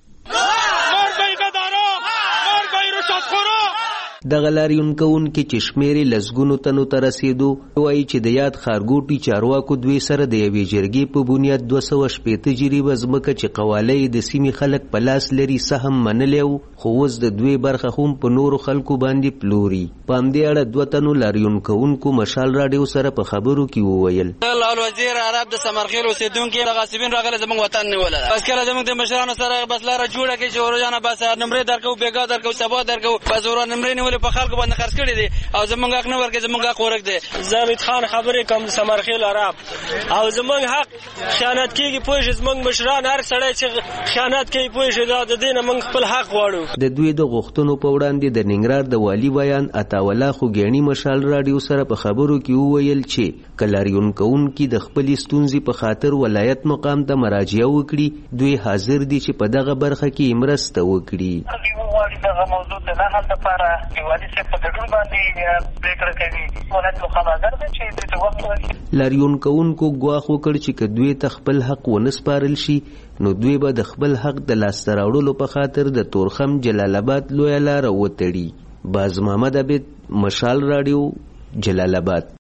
د غلاریون کون کې چې شمیرې لسګونو تنو ته رسیدو وایي چې د یاد ښارګوټي چارواکو دوی سره د یوې جرګې په بنیاد دوه سوه شپېته جریبه ځمکه چې قواله د سیمې خلک په لاس لري سهم منلی و خو اوس د دوی برخه هم په نورو خلکو باندې پلوري. په همدې اړه دوه تنو لاریون کوونکو مشال راډیو سره په خبرو کې وویل الوزیر عرب د سمرخیل اوسېدونکي د غاصبین راغلي زموږ وطن نیوله بس کله زموږ د مشرانو سره بس لاره جوړه کړي چې ورجانه بس نمرې درکو بیګا درکو سبا درکو بس ور نمرې نیولې چې په خلکو باندې خرڅ کړي دي او زمونږ حق نه ورکړي، زمونږ حق ورک دی. زاوید خان خبرې کوم د سمرخیل عرب او زمونږ حق خیانت کیږي، پوه شئ زمونږ مشران هر سړی چې خیانت کوي پوه شئ دا د دې نه موږ خپل حق غواړو. د دوی د غوښتنو په وړاندې د ننګرهار د والي بیان عطاالله خوګیاڼي مشال راډیو سره په خبرو کې وویل چې کلاریون کوونکي د خپلې ستونزې په خاطر ولایت مقام ته مراجعه وکړي، دوی حاضر دي چې په دغه برخه کې مرسته وکړي. دغه موضوع د نه حل لپاره د والي صاحب په ګډون باندې پریکړه کوي. ولایت مقام حاضر دی چې د وخت ورکړي. لاریون کوونکو ګواښ وکړ چې که دوی ته خپل حق ونه سپارل شي نو دوی به د خپل حق د لاسته راوړلو په خاطر د تورخم جلال آباد لویه لاره وتړي. باز محمد عبید، مشال راډیو، جلال آباد.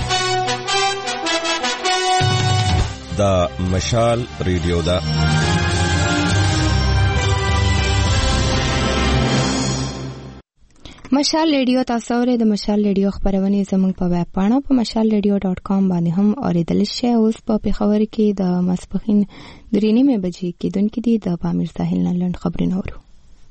دا مشال ریډیو دا مشال ریډیو تاسو اورئ. د مشال ریډیو خبرونه زموږ په ویب پاڼه په مشال ریډیو ډاټ کام باندې هم اوریدل شي. اوس په پیښور کې د ماسپښین درې نیمې بجې کېدونکې دي. د پامیر ساحل نه لنډ خبرونه اورو.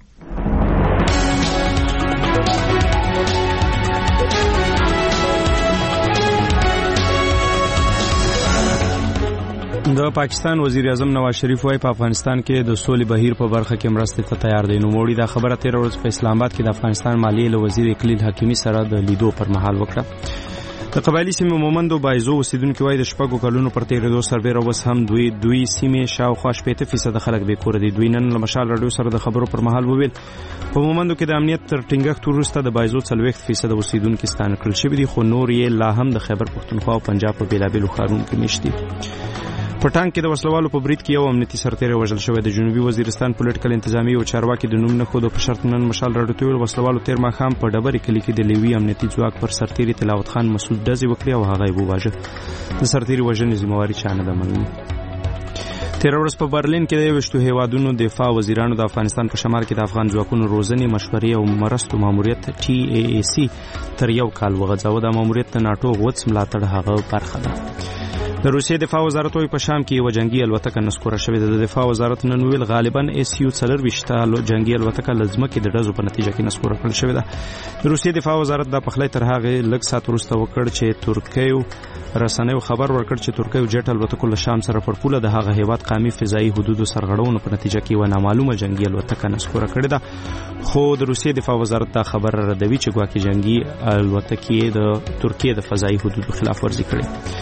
د پاکستان وزیر اعظم نواز شریف وايي په افغانستان کې د سولې بهیر په برخه کې مرستې ته تیار دی. نو موړي دا خبره تیر ورځ په اسلام آباد کې د افغانستان مالیې له وزیر اقلیل حکیمي سره د لیدو پر مهال وکړه. د قبایلی سیمې مومندو بایزو اوسیدونکو وايي د شپږو کلونو پر تیرېدو سربېره اوس هم دوی دوی سیمې شاوخوا شپېته فیصده خلک بې کوره دي. دوی نن له مشال راډیو سره د خبرو پر مهال وویل په مومندو کې د امنیت تر ټینګښت وروسته د بایزو څلوېښت فیصده اوسیدونکي ستانه کړل شوي دي، خو نور یې لا هم د خیبر پښتونخوا او پنجاب په بېلابېلو ښارونو کې مېشت دي. په ټانک کې د وسلوالو په برید کې یو امنیتي سرتیری وژل شوی. د جنوبي وزیرستان پولیټیکل انتظامی او چارواکي د نوم نه خود په شرط نن مشال راډیو ته وسلوالو تیر ماښام په ډبرې کلی کې د لیوي امنیتي ځواک پر سرتیری تلاوت خان مسعود ډزې وکړې او هغه یې وواژه. د سرتیری وژنې ذمہواري چا نه ده منلې. تیر ورځ په برلین کې د یوشتو هیوادونو دفاع وزیرانو د افغانستان په شمال کې د افغان ځواکونو روزنې مشورې او مرستو ماموریت ټي اي اي سي تر یو کال وغځاوه. دا ماموریت د ناټو غوڅ ملاتړ هغه برخه ده. د روسیې دفاع وزارت وايي په شام کې یو جنگي الوتکه نسکوره شوې ده. د دفاع وزارت نن ویل غالبا اس یو څلرويشت جنگي الوتکه لزمکه د ډزو په نتیجه کې نسکوره کړل شوې ده. د روسیې دفاع وزارت د پخلی تر هغه لږ سات وروسته وکړ چې ترکیه رسنیو خبر ورکړ چې ترکیه جټ الوتکو له شام سره پر پوله د هغه هیواد قومي فضایي حدودو سرغړونو په نتیجه کې و نامعلومه جنگي الوتکه نسکوره کړې ده. خو د روسیې دفاع وزارت دا خبر ردوي چې ګواکې جنگي الوتکې د ترکیه د فضایي حدودو خلاف ورزي کړې.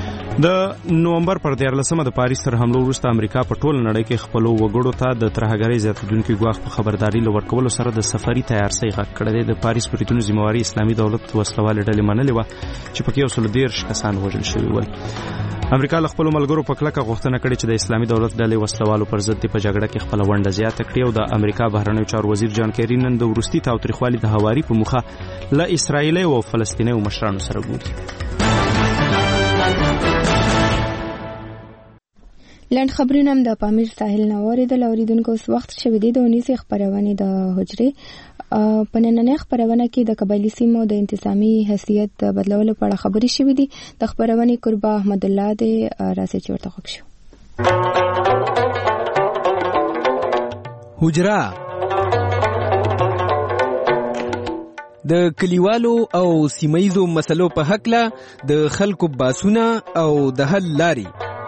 د نومبر پر دیارلسمه د پاریس تر حملو وروسته امریکا په ټوله نړۍ کې خپل وګړو ته د ترهګرۍ زیاتېدونکي ګواښ په خبرداري له ورکولو سره د سفري تیارسۍ غږ کړی دی. د پاریس بریتونو ذمہواري اسلامي دولت وسلوالې ډلې منلې وه چې پکې یو سل دېرش کسان وژل شوي ول. امریکا له خپلو ملګرو په کلکه غوښتنه کړې چې د اسلامي دولت ډلې وسلوالو پر ضد په جګړه کې خپله ونډه زیاته کړي او د امریکا بهرنیو چارو وزیر جان کیری نن د وروستي تاوتریخوالي د هواري په موخه له اسرائیلي او فلسطیني مشرانو سره ګوري. لنډ خبرونه هم د پامیر ساحل نه واوریدل. اوریدونکو اوس وخت شوی دی د اونیسې خپرونې د حجرې په نننۍ خپرونه کې د قبایلي سیمو د انتظامی حیثیت بدلولو په اړه خبرې شوې دي. د خپرونې قربا احمد الله دی راځي چې ورته خوښ شو. حجره د کلیوالو او سیمایزو مسلو په حقله د خلکو باسونه او د حل لاري.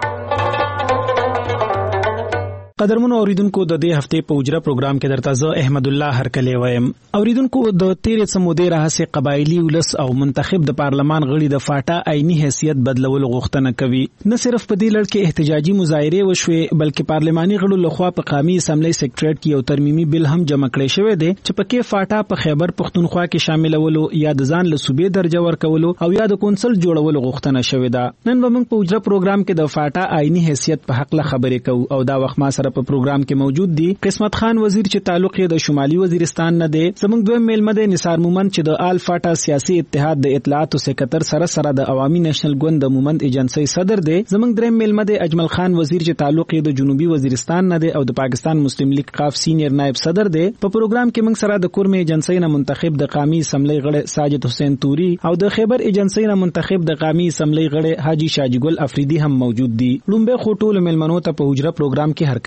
قدرمنو اوریدونکو د دې هفته په اجرا پروګرام کې درته زه احمد الله هرکلی وایم. اوریدونکو د تیرې سمودې راهسه قبایلی ولس او منتخب د پارلمان غړي د فاټا عیني حیثیت بدلول غوښتنه کوي. نه صرف په دې لړ کې احتجاجي مظاهره وشوي بلکې پارلماني غړو لخوا په قومي اسمبلی سیکریټریټ کې یو ترمیمي بل هم جمع کړی شوی دی چې پکې فاټا په خیبر پښتونخوا کې شاملولو یا د ځان له صوبې درجه ورکولو او یا د کونسل جوړولو غوښتنه شوی ده. نن به موږ په اجرا پروګرام کې د فاټا عیني حیثیت په حق له خبرې کوو او دا وخت ما سره په پروګرام کې موجود دي قسمت خان وزیر چې تعلق یې د شمالي وزیرستان نه دی. زموږ دویم میلمه دی نثار مومند چې د آل فاټا سیاسي اتحاد د اطلاعات او سکرټر سره سره د عوامي نېشنل ګوند د مومند ایجنسی صدر دی. زموږ دریم میلمه دی اجمل خان وزیر چې تعلق یې د جنوبي وزیرستان نه دی او د پاکستان مسلم لیگ قاف سینیئر نائب صدر دی. په پروګرام کې موږ سره د کورمه ایجنسی نه منتخب د قومي اسمبلی غړي ساجد حسین توري او د خیبر ایجنسی نه منتخب د قومي اسمبلی غړي حاجی شاجګل افریدي هم موجود دي. لومبه خټول میلمنو ته په حجره پروګرام کې هرکلی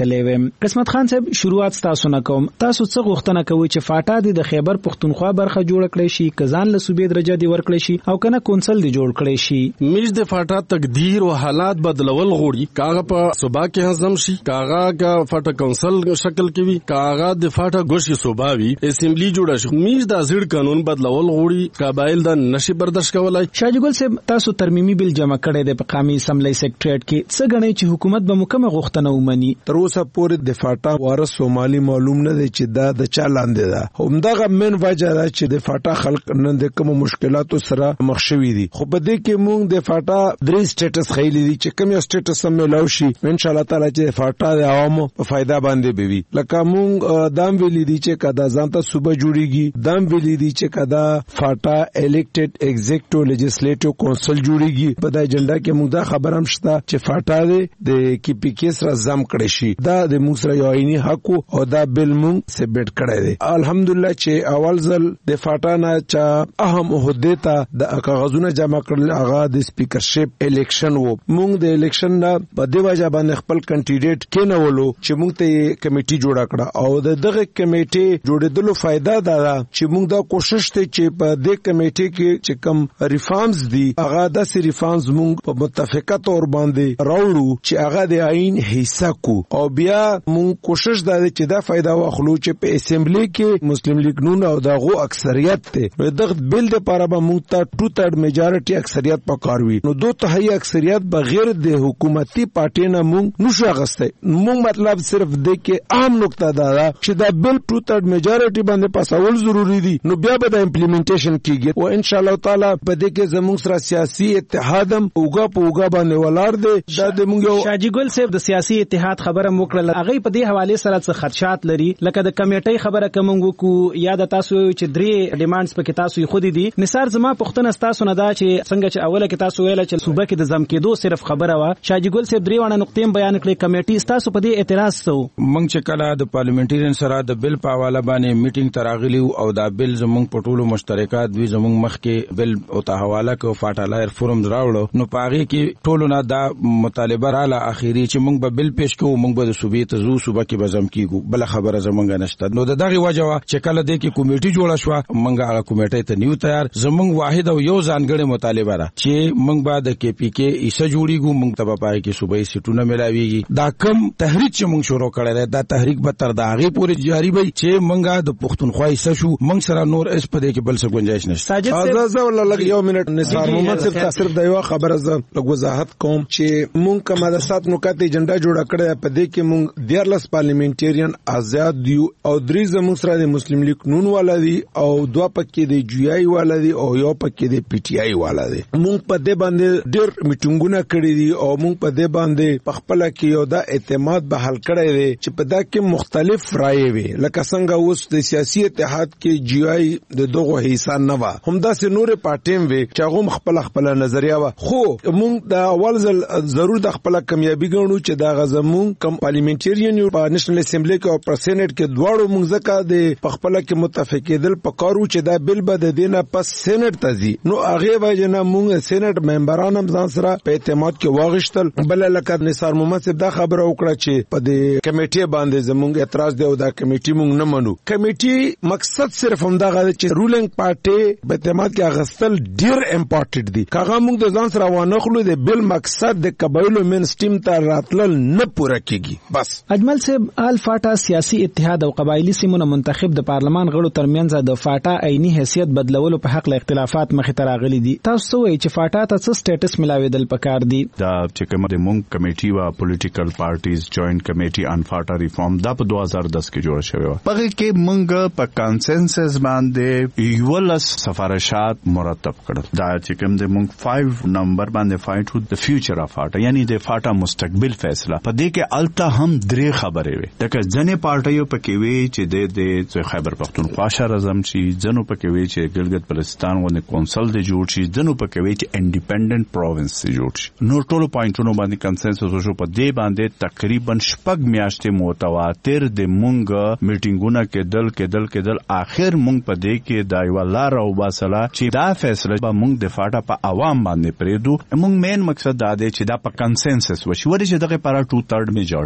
کتلې ویم. قسمت خان صاحب شروعات تاسو نه کوم. تاسو څه غوښتنه کوئ چې فاټا د خیبر پښتونخوا برخه جوړ کړي شي، کزان له صوبې درجه دی ورکړي شي او کنه کونسل دی جوړ کړي شي؟ میش د فاټا تقدیر او حالات بدلول غوړي، کاغه په صوبا کې هضم شي، کاغه کا فاټا کونسل شکل کې وي، کاغه د فاټا ګوشي صوبا وي، اسمبلی جوړه شي. میش د ازړ قانون بدلول غوړي، قبایل د نشي برداشت کولای. شاجګل صاحب تاسو ترمیمي بل جمع کړی د قومي اسمبلی سیکریټریټ کې، څه غنئ چې حکومت به مکمه غوښتنه ومني؟ تر اوسه پورې د فاټا وارث سومالي معلوم نه دی چې دا د چا لاندې ده. همدغه من وجه ده چې د فاټا خلک نن د کوم مشکلاتو سره مخ شوي دي. خو په دې کې مونږ د فاټا درې سټیټس خېلې دي چې کوم یو سټیټس هم ملاو شي ان شاء الله تعالی چې فاټا د عوامو په فائدہ باندې بيوي. لکه مونږ دام ویلي دي چې کدا ځانته صوبه جوړيږي، دام ویلي دي چې کدا فاټا الیکټډ ایگزیکټیو لیجسلیټیو کونسل جوړيږي. په دا ایجنډا کې مونږ دا خبر هم شته چې فاټا د کی پی کې سره زم کړی شي. دا د مونږ سره یو عیني حق او دا بل مونږ سبمټ کړی دی. الحمدلله چې اول ځل د فاټا نه چا اهم عہده ته د کاغذونه جمع کړل، هغه د سپیکرشپ الیکشن وو. مونږ د الیکشن نه په دی وجه باندې خپل کینډیډیټ کینولو چې مونږ ته کمیټي جوړه کړه او د دغه کمیټي جوړېدلو فائدہ دا ده چې مونږ دا کوشش ته چې په دې کمیټي کې چې کم ریفارمز دي هغه د سی ریفارمز مونږ په متفقه تور باندې راوړو چې هغه د عین حصہ کو او بیا مونږ کوشش دا چې دا فائدہ واخلو چې په اسمبلی کې مسلم لیگ نون او دغه اکثریت ته دغه بل د لپاره به مونږ ته ټو تھرډ میجارټي اکثریت پکاروي. نو دوه تهایی اکثریت بغیر د حکومتي پارټي نه مونږ نشو غسته. مونږ مطلب صرف د کې عام نقطه دا ده چې دا بل ټو تھرډ میجارټي باندې پاسول ضروری دي. نو بیا به د امپلیمنټیشن کیږي او ان شاء الله تعالی په دې کې زموږ سره سیاسي اتحادم اوګه په اوګه باندې ولار دي. دا د مونږ شاجي ګل صاحب د سیاسي اتحاد خبره موکړه، هغه په دې حواله سره څه خدشات لري؟ لکه د کمیټې خبره کومو کو یا د تاسو چې درې ډیمانډز پکې تاسو خو دي. نثار زما پښتنه تاسو نه دا چې څنګه چې اوله کې تاسو ویل چې صوبه کې د زم کېدو صرف خبره وا، شاجي ګل صاحب درې وانه نقطې بیان کړې، کمیټې تاسو په دې اعتراض سو؟ مونږ چې کله د پارلیمنټریان سره د بل په حواله باندې میټینګ تراغلی او دا بل زمونږ په ټولو مشترکات دوی زمونږ مخ کې بل او ته حواله کو فاټالایر فورم دراوړو. نو پاغي کې ټولو نه دا مطالبه رااله اخیری چې مونږ به بل پیش کوو، مونږ به د صوبې ته زو صوبه کې بزم کیګو، بل خبره زمونږ نشته. نو د دغه وجه چې کله د کې کمیټي جوړه شو مونږ هغه کمیټې ته نیو تیار. زمونږ واحد او یو ځانګړی مطالبه را چې مونږ به د کې پی کې ایسه جوړیږو، مونږ ته په پای کې صوبې سیټونه ملاويږي. دا کم تحریک چې مونږ شروع کړی دی دا تحریک به تر داغه پورې جاری وي چې مونږه د پښتونخوا ایسه شو. مونږ سره نور اس په دې کې بل څه گنجائش نشته. اجازه ولا لګ یو منټ نثار محمد صرف صرف د یو خبره ز لګ وضاحت کوم چې مونږ کومه د سات نکات ایجنډا جوړه کړې په دې کې مونږ دیارلس پارلیمنټریان آزاد دیو او درې زموږ سره د مسلم لیگ نون والا دي او دوه پکې د جی آی والا دي او یو پکې د پی ټی آی والا دي. مونږ په دې باندې ډېر میټینګونه کړې دي او مونږ په دې باندې په خپل کې یو د اعتماد به حل کړی دی چې په دا کې مختلف رائے وي. لکه څنګه اوس د سیاسي اتحاد کې جی آی د دغه حصہ نه و، همدا سه نور پارټیم وي چې هغه خپل خپل نظریه و. خو مونږ د اول ځل ضرور د خپل کامیابی ګڼو چې دا غزمون کم پارلیمنټریان یو په نېشنل اسمبلی کې او پر سېنات کې دواړو مونږ ځکه د خپل کې متفقېدل پکارو چې دا بل به د دینه پس سېنات ته ځي. نو هغه وجه نه مونږ سېنات ممبران هم ځان سره په اعتماد کې واغشتل. بل لکه نثار محمد صاحب دا خبره وکړه چې په دې کمیټې باندې زمونږ اعتراض دی او دا کمیټې مونږ نه منو. کمیټې مقصد صرف همدا غواړي چې رولینګ پارټي په اعتماد کې اغستل ډیر امپورټنت دي. کاغه مونږ د ځان سره وانخلو د بل مقصد د قبایلو مین سټیم ته راتلل نه پوره کیږي. بس اجمل صاحب آل فاټا سیاسي اتحاد او قبایلی سیمونه منتخب د پارلمان غړو ترمنځ د فاټا عیني حیثیت بدلولو په حق له اختلافات مخې ته راغلي دي. تاسو وایي چې فاټا ته څه سټیټس ملاویدل پکار دي؟ دا چې کومه د مونږ کمیټي وا پولیټیکل پارټیز جوائنٹ کمیټي ان فاټا ریفارم دا په دوه هزار دس کې جوړه شوې و. پغه کې مونږ په کانسنسس باندې یولس سفارشات مرتب کړل. دا چې کوم د مونږ پنځه نمبر باندې فایټ ود د فیوچر اف فاټا یعنی د فاټا مستقبل فیصله په دې کې الته هم درې خبرې وي. دغه ځنې پارټیو پکې وي چې د د خیبر پختونخوا شرزم شي، ځنو پکې وي چې ګلګت بلتستان غوښنه کونسل دی جوړ شي، ځنو پکې وي چې انډیپندنت پروینس دی جوړ شي. نو ټولو پوینټونو باندې کنسنسس وشو. په دې باندې تقریبا شپږ میاشتې متواتر د مونږ میټینګونه کېدل کېدل کېدل اخر مونږ په دې کې دا یو لار او باسلا چې دا فیصله به مونږ د فاټا په عوام باندې پریدو. مونږ مین مقصد دا دی چې دا په کنسنسس وشي ورې چې دغه پر ټو تھرډ میجارټي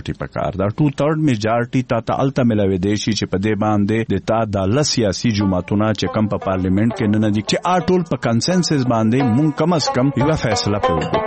میجارټي پکار دا ټو تھرډ میجارټي تا ته الته ملوي دی چې په دې باندې د تا د لس سیاسي جماعتونه چې کم په پارلیمنت کې نه دي چې اټول په کنسنسس باندې مونږ کم از کم یو فیصله وکړو.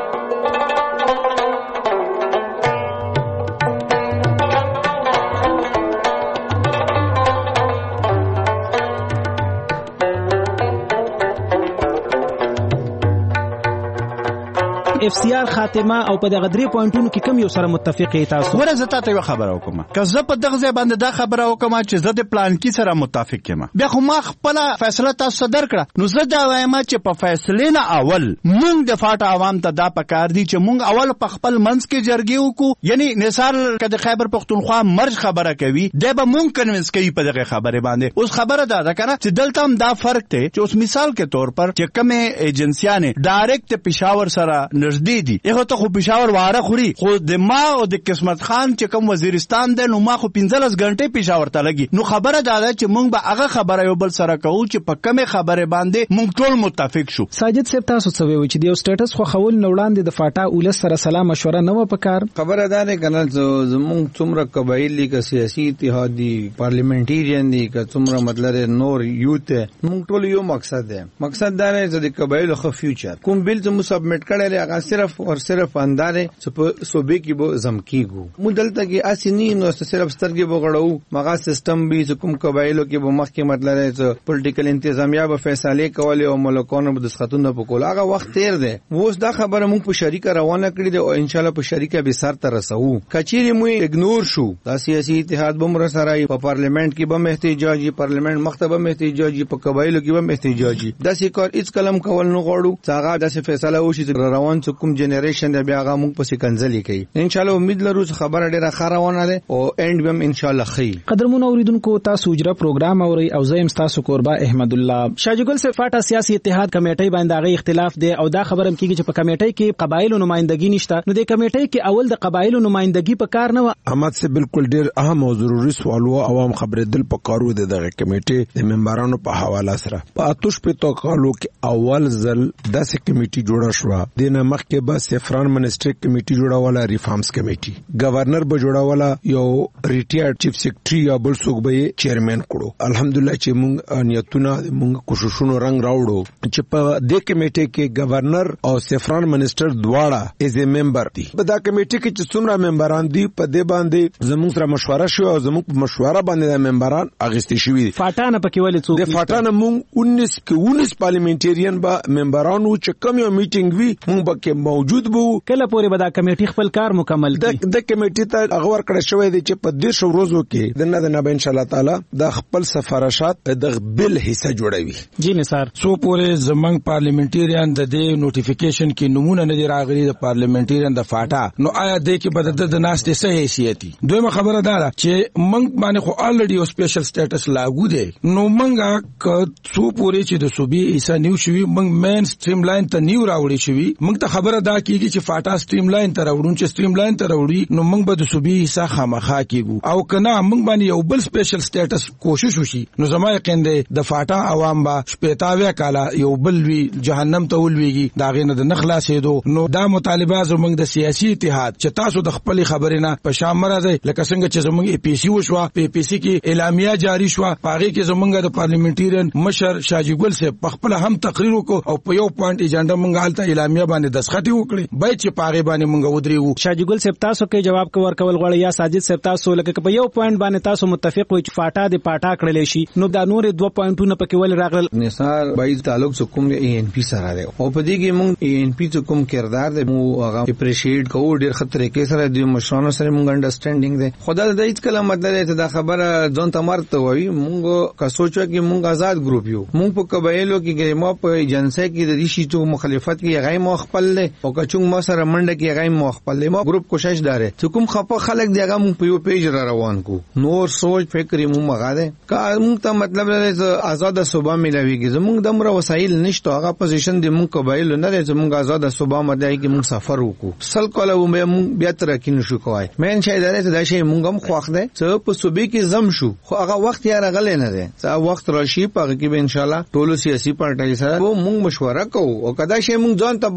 اف سی آر خاتمه او په دغه درې پوینټونو کې کم یو سره متفق یې تاسو؟ ورته زه ته یو خبره وکم که زه په دغه ځای باندې دا خبره وکم چې زه د پلان کې سره متفق یم بیا خو ما خپل فیصله تاسو درکړه نو زه دا وایم چې په فیصله نه اول مونږ د فاټ عوام ته دا پکار دي چې مونږ اول په خپل منځ کې جرګې وکړو یعنی نثار کده خیبر پختونخوا مرج خبره کوي دا به مونږ کنوینس کوي په دغه خبره باندې. اوس خبره دا ده کنه چې دلته هم دا فرق دی چې اوس مثال کې تور پر چې کومه ایجنسیانه ډایرکټ پېښور سره نږدې دي هغه ته خو پېښور واره خوري خو د ما او د قسمت خان چې کوم وزیرستان دی نو ما خو پنځلس غنټې پېښور ته لګي. نو خبره دا ده چې مونږ به هغه خبره یو بل سره کوو چې په کومه خبره باندې مونږ ټول متفق شو. ساجد صاحب تاسو څه وایي چې د یو سټیټس خو خول نو وړاندې د فاټا اولس سره سلام مشوره نه و پکار؟ خبره ده نه کنه زمونږ څومره قبایلی کا سیاسي اتحاد دي پارلیمنټریان دي که څومره مطلب نور یوت مونږ ټول یو مقصد ده مقصد دا نه چې د قبایلو خو فیوچر کوم بیل چې مو سبمټ کړل هغه صرف اور صرف انداره چې په صوبې کې به زم کیږو مو دلته کې اسینی نو صرف سترګې بغړو مغا سیستم به کوم قبایلو کې به مخ کې مطلب چې پولیټیکل انتظامیه به فیصله کوي او ملکونو به دسخطونه وکول هغه وخت تیر دی. اوس دا خبره مونږ په شریکه روانه کړې ده او ان شاء الله په شریکه به سر ته رسو. کچيري مو اګنور شو دا سیاسي اتحاد به مر سره په پارلیمنت کې به احتجاجي پارلیمنت مختبه احتجاجي په قبایلو کې به احتجاجي د سیکار هیڅ کلم کول نه غواړو څنګه د فیصله وشي روان کوم جنریشن د بیا هغه موږ په کنځلې کوي ان شاء الله امید لرو چې خبره ډیره خروانه ده او اند بم ان شاء الله خي. قدرمن اوریدونکو تاسو اجرا پروګرام اوري او زم تاسو قربا احمد الله شاجګل سے فاټا سیاسي اتحاد کمیټي باندې هغه اختلاف دی او دا خبرم کیږي چې په کمیټي کې قبایلو نمائندګي نشته نو د کمیټي کې اول د قبایلو نمائندګي په کار نه و. احمد سے بالکل ډیر اهم او ضروري سوال و عوام خبره دل په کارو د دغه کمیټي د ممبرانو په حواله سره په اتوش په توګه کې اول ځل داسې کمیټي جوړه شو د نه مخ کې به سفران منسټر کمیټي جوړاواله ریفارمز کمیټي گورنر به جوړاواله یو ریټایرډ چیف سیکریټري یا بل څوک به چیرمن کړو. الحمدلله چې موږ نیتونه موږ کوششونو رنگ راوړو چې په دې کمیټي کې گورنر او سفران منسټر دواړه ایز ا ممبر دي. په دا کمیټي کې چې څومره ممبران دي په دې باندې زموږ سره مشوره شو او زموږ په مشوره باندې د ممبران اغستې شوی دي. فاټانه پکې ولې څوک د فاټانه موږ انیس کې انیس پارلیمنټریان به ممبرانو چې کوم یو میټینګ وی موږ به کې موجود وو. کله پورې به دا کمیټي خپل کار مکمل کړي؟ د کمیټي ته هغه ورکړی شوی دی چې په دې شو ورځو کې د نه د نه ان شاء الله تعالی د خپل سفارشات د بل حصہ جوړوي. جی نثار سو پورې زمنګ پارلیمنټریان د دې نوټیفیکیشن کې نمونه نه دی راغلي د پارلیمنټریان د فاټا نو آیا د کې بد د ناس ته صحیح حیثیت دویمه خبره ده چې منګ باندې خو الریډي یو سپیشل سټیټس لاګو دی نو منګه ک سو پورې چې د صوبې حصہ نیو شوی منګ مین سټریم لاین ته نیو راوړي شوی منګ ته خبره ده کیږي چې فاټا سټریم لاین ته راوړون چې سټریم لاین ته راوړي نو منګ به د صوبې حصہ خامخا کیږو او کنه منګ باندې یو بل سپیشل سټیټس کوشش وشي نو زما یقین دی د فاټا عوام با شپېتاویا کاله یو بل وی جهنم ته ولويږي دا غینه د نخلاصې دو نو دا مطالبه زموږ د سیاسي اتحاد چې تاسو د خپل خبرې نه په شام راځي لکه څنګه چې زموږ ای پی سی وشو په پی سی کې اعلامیه جاری شو پاره کې زموږ د پارلیمنټریان مشر شاجی ګل سے په خپل هم تقریر وکړو او په یو پوینټ ایجنډا مونږ حالت اعلامیه باندې دسخط وکړي به چې پاره باندې مونږ ودرېو. شاجی ګل صاحب تاسو کې جواب کو ورکول غواړي یا ساجد صاحب تاسو لکه په یو پوینټ باندې تاسو متفق وي چې فاټا د پاټا کړل شي نو دا نور دوه پوینټونه پکې ول راغل. نثار بای تعلق کوم ای ان پی سره دی او په دې کې مونږ ای ان پی څخه کوم کردار دی مو هغه اپریشیټ کوو ډیر خطرې کې سره د مشرانو سره مونږ انډرسټانډینګ دی خدای د هیڅ کلمه مطلب ته دا خبره ځون تمرته وای مونږ کا سوچو کې مونږ آزاد ګروپ یو مونږ په قبایلو کې مو په ایجنسی کې د ریشي تو مخالفت کې غي مو خپل له او کچung ما سره منډه کې غي مو خپل له مو ګروپ کوشش داره چې کوم خپه خلک دی هغه مونږ په یو پیج را روان کو نور سوچ فکر مو مغاده کا مونږ ته مطلب له آزاد صوبه ملويږي زمونږ د مر وسایل نشته هغه پوزیشن دی مونږ قبایلو نه دی زمونږ آزاد صوبه مدای کې مونږ سفر وکړو سل کوله مونږ بیا تر کې نشو کوای مین شي درته دا شی مونږ هم خوښ ده چې په صوبې کې زم شو خو هغه وخت یې راغلی نه دی چې وخت راشي په کې به ان شاء الله ټول سیاسي پارټي سره مونږ مشوره کوو او کدا شی مونږ ځان ته بوله کړل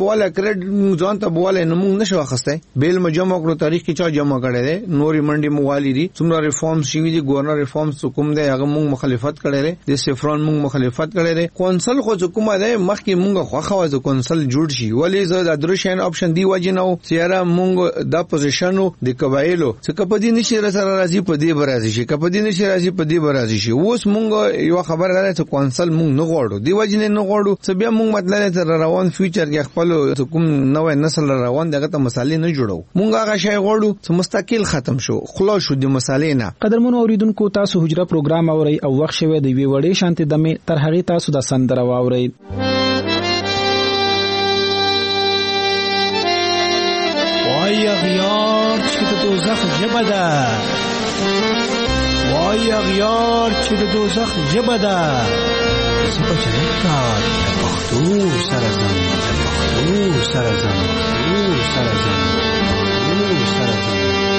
بیلټ ځان ته بواله نو موږ نشو اخسته بیل مجمع کړو تاریخ کې چا جمع کړي دي نوري منډي موالی دي څومره ریفارم شوی دي گورنر ریفارم حکم دی هغه موږ مخالفت کړي دي د سفران موږ مخالفت کړي دي کونسل خو حکومت دی مخکې موږ خو خواځو کونسل جوړ شي ولی زه د درشن اپشن دی وجنو سیاره موږ د پوزیشنو د قبایلو څخه په دې نشي سره راځي په دې برازي شي په دې نشي راځي په دې برازي شي اوس موږ یو خبر راځي چې کونسل موږ نه غواړو دی وجنه نه غواړو چې بیا موږ مطلب تر روان فیوچر کې خپل کوم نوې نسل روان دغه ته مسالې نه جوړو موږ هغه شی غواړو چې مستقل ختم شو خلاص شو د مسالې نه. قدرمن اوریدونکو تاسو حجره پروګرام اوري او وخت شوه دی وی وړې شانتي دمه تر هغه تاسو د سندره واوري. وای غیار چې د دوزخ ژبه ده وای غیار چې د دوزخ ژبه ده زه په جنت ته د پښتو سره ځم د پښتو سره ځم پښتو سره ځم پښتو سره ځم.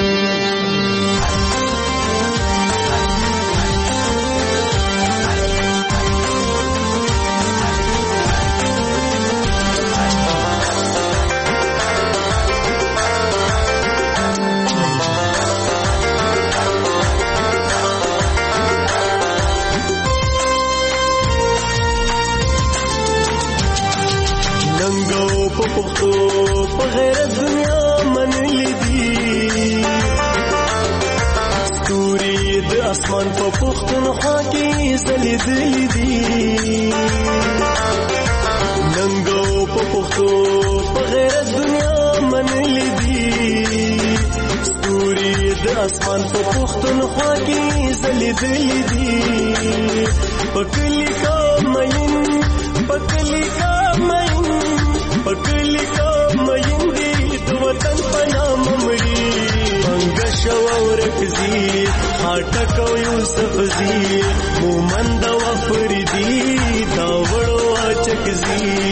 پښتو په غیرت دنیا منلې دي ستوري د اسمان په پښتونخوا کې ځلېدلې دي ننګو په پښتو په غیرت دنیا منلې دي ستوري د اسمان په پښتونخوا کې ځلېدلې دي پکلی کا مین پکلی کا مین پکلی کا مېندې د وطن په نام مړي منګه شو ورکزي خاټک او یوسف زی مومند او فریدي دا وړو اچکزي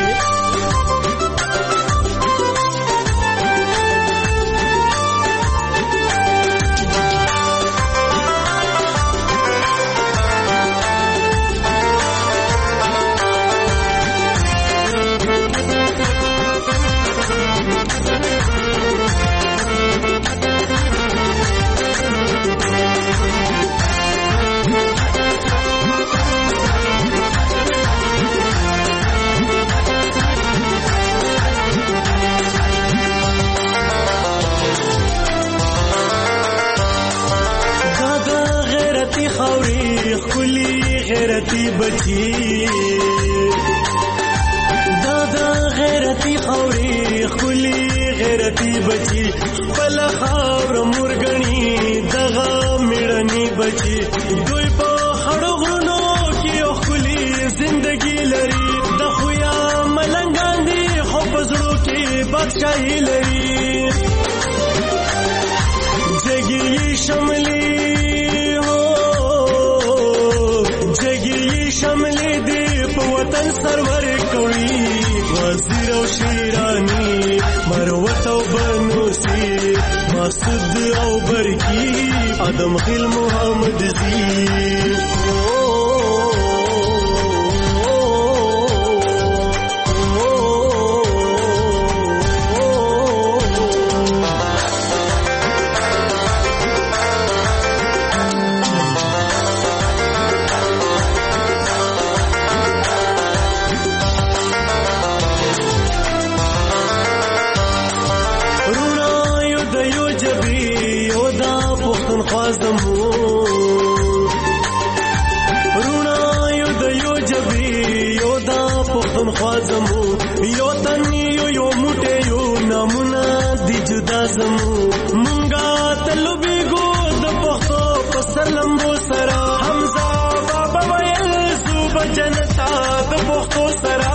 غیرتی بچی دادا غیرتی خوري خلی غیرتی بچی بل خاور مرګنی دغه میړنی بچی دوی په خړو غرونو کې خلی زندگی لري د خویا ملنګان دي خو پزړو کې بادشاہي لري جګی شملي شملې دې په وطن سرور کوي وزیر او شیرانی مروت او بنوسی مسعود او برکی ادم خیل محمد زی یو تن یو یو موټه یو نامونه دی جدا زمو مونږه تلوبي ګو د پښتو په سلمبو سره حمزه بابا ویل صوب جنتا د پښتو سره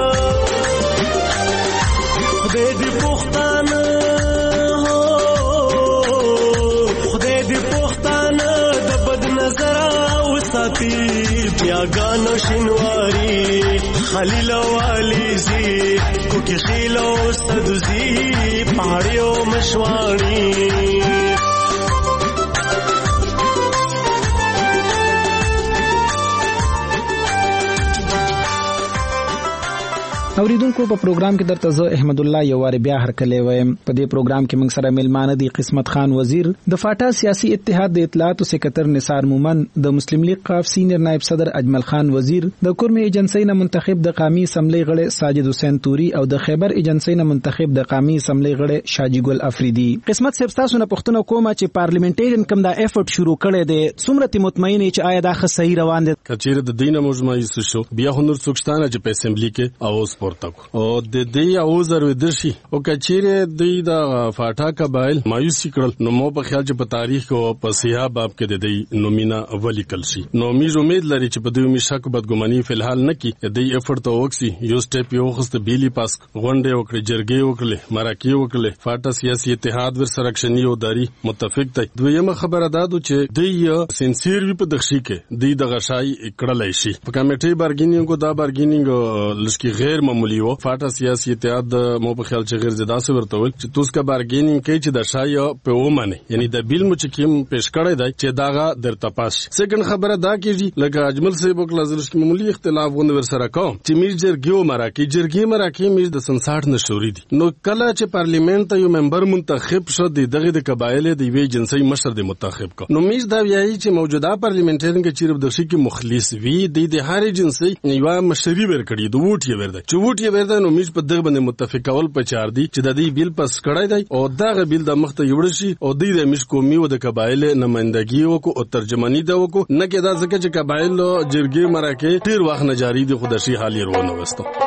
خدای دې پښتانه خدای دې پښتانه د بد نظر وساتي بیاګانو شینواری خلیل والی زی کوکی خیلو استدوزی پہاڑیو مشوانی اوریدونکو په پروګرام کې درته زه احمد الله یو وار بیا هرکلی وایم. په دې پروګرام کې موږ سره میلمانه دي قسمت خان وزیر، د فاټا سیاسي اتحاد د اطلاعات سکرټر نثار مومن، د مسلم لیگ قاف سینیئر نائب صدر اجمل خان وزیر، د کورمه ایجنسی نه منتخب د قومي اسمبلی غړی ساجد حسین توري او د خیبر ایجنسی نه منتخب د قومي اسمبلی غړی شاجی ګل افریدي. قسمت صاحب تاسو نه پوښتنه کومه چې پارلیمنټریان کوم دا افورت شروع کړی دی، څومره مطمئن چې آیا دا ښه صحیح روان دي؟ کچېره د دینه مجموعي شو بیا هنر څوکستانه چې په اسمبلی کې اوس پورته او د دې اوز ورودشي او کچېره د فاټا قبایل مایوسی کړل. نو مو په خیال چې په تاریخ او په سیاه باب کې د دې نومینا اولی کل شي. نو میز امید لري چې په دې می شک بدګماني فلحال نه کی د دې افورت وکسي یو سټیپ یو خسته بیلی پاس غونډه وکړي، جرګې وکړي، مراکې وکړي. فاټا سیاسي اتحاد ور سرکشنی او داری متفق دی. دویمه خبره دادو چې د سنسیر وی په دغشي کې د دغشای کړلای شي. په کمیټې بارګینینګ دا بارګینینګ لسکی غیر معمولی و. فاټا سیاسي اتحاد مو په خیال چې غیر زدا سره ورته ول چې توس کا بارګینینګ کوي چې د شای په ومنه، یعنی د بیل مو چې کیم پیش کړی دی چې داغه درته پاس. سکند خبره دا کیږي لکه اجمل صاحب وکړه زلش کې معمولی اختلاف غوند ور سره کوم چې میز جرګیو مراکې جرګې مراکې میز د سنساټ نشوري دي. نو کله چې پارلیمنت ته یو ممبر منتخب شو د دغه د قبایل د وی جنسي مشر د منتخب کو. نو میز دا ویایي چې موجوده پارلیمنټریان کې چیرې د شي کې مخلص وی د د هر جنسي یو مشري ور کړی د ووټ یې ورده چې ووټ یې ورده. نو میز په دغه باندې متفق کول په چار دي چې د دې بیل پس کړای دی او دغه بیل د مخته یوړ شي او د میز قومي او د قبایل نمائندګي وکړو او ترجمانی دا وکړو، نه کې دا ځکه چې قبایل جرګې مراکې ډیر وخت نه جاری دي خو د شي حالي روانه وسته.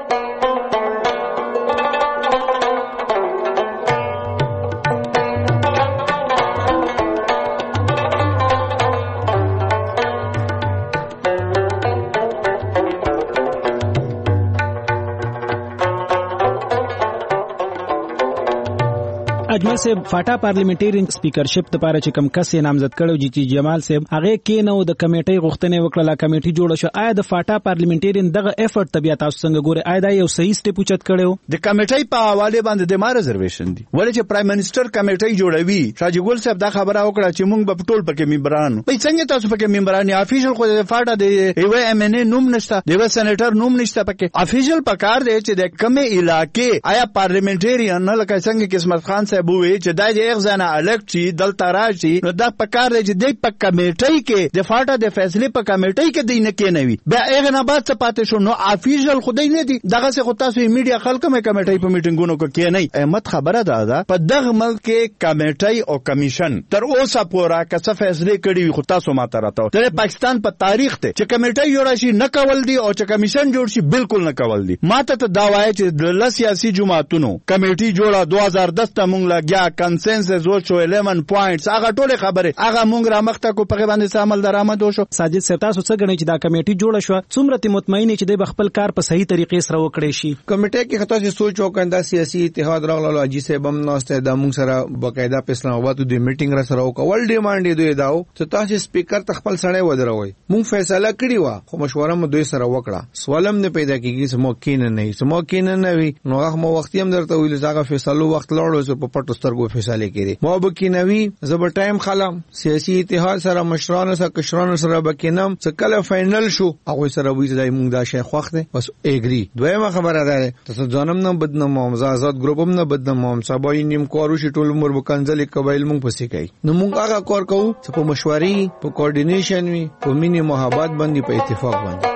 اجمل صاحب فاټا پارلیمنټریان سپیکرشپ لپاره چې کم کس نامزد کړو جی جمال صاحب هغه کې نو د کمیټې غوښتنه وکړه، کمیټې جوړه شو. آیا د فاټا پارلیمنټریان دغه افورت طبيعه تاسو څنګه ګوره؟ آیا دا یو صحیح سټیپ اوچت کړو؟ د کمیټې په حواله باندې د ما ریزرویشن دي ولې چې پرایم منسٹر کمیټې جوړوي. شاجی ګل صاحب دا خبره وکړه چې موږ په ټول پکې ممبرانو په څنګه تاسو پکې ممبران افیشل خو د فاټا د ایو ایم ان ای نوم نشته، د یو سېنیټر نوم نشته پکې. افیشل پکار دی چې د کمې علاقې آیا پارلیمنټریان نه لکه څنګه قسمت خان صاحب وی چې دا یو ځنه الګ شي دلته راشي، نو دا پکار دی چې د په کمیټې کې د فاټا د فیصله په کمیټې کې دی نه کېنوي. بیا هغه نه بعد څه پاتې شو نو افیشل خدای نه دی دغه څه خو تاسو میډیا خلک مې کمیټې په میټینګونو کې کې نه. احمد خبره ده دا په دغه ملک کې کمیټې او کمیشن تر اوسه پورې که څه فیصله کړي خو تاسو ماته راته د پاکستان په تاریخ ته چې کمیټې جوړ شي نه کول دي او چې کمیشن جوړ شي بالکل نه کول دي. ماته ته دا وایي چې د سیاسي جماعتونو کمیټې جوړه دوه هزار دس ته مونږ لګیا کنسنسس وشو eleven points هغه ټول خبره هغه مونږ را مخته کو په باندې عمل درآمد وشو. ساجد صاحب تاسو څه غنئ چې دا کمیټه جوړه شو څومره ته مطمئن چې د خپل کار په صحیح طریقې سره وکړي شي؟ کمیټه کې خطا چې سوچ وکړه سیاسي اتحاد راغلو اجي صاحب هم نوسته د مونږ سره باقاعده په اسلام آباد د میټینګ را سره وکول ډیماند دی داو چې تاسو سپیکر تخپل سړی ودروي. مونږ فیصله کړی و خو مشوره مو دوی سره وکړه، سوالم نه پیدا کیږي سمو کین نه سمو کین نه وي. نو هغه مو وخت هم درته ویل ځکه فیصلو وخت لاړو په پټو سترګو فیصله کړي. مو به کینوي زبر ټایم خلم سیاسي اتحاد سره مشرانو سره کشرانو سره بکینم څه کله فائنل شو هغه سره وی چې موږ دا شیخ وخت بس اګری. دویمه خبره ده تاسو ځانم نه بدنم آزاد ګروپم نه بدنم سبا نیم کارو شي ټول عمر وکنځل قبایل موږ پسې کوي. نو موږ هغه کار کوو چې په مشورې په کوارډینیشن وي په مینه محبت باندې په اتفاق باندې.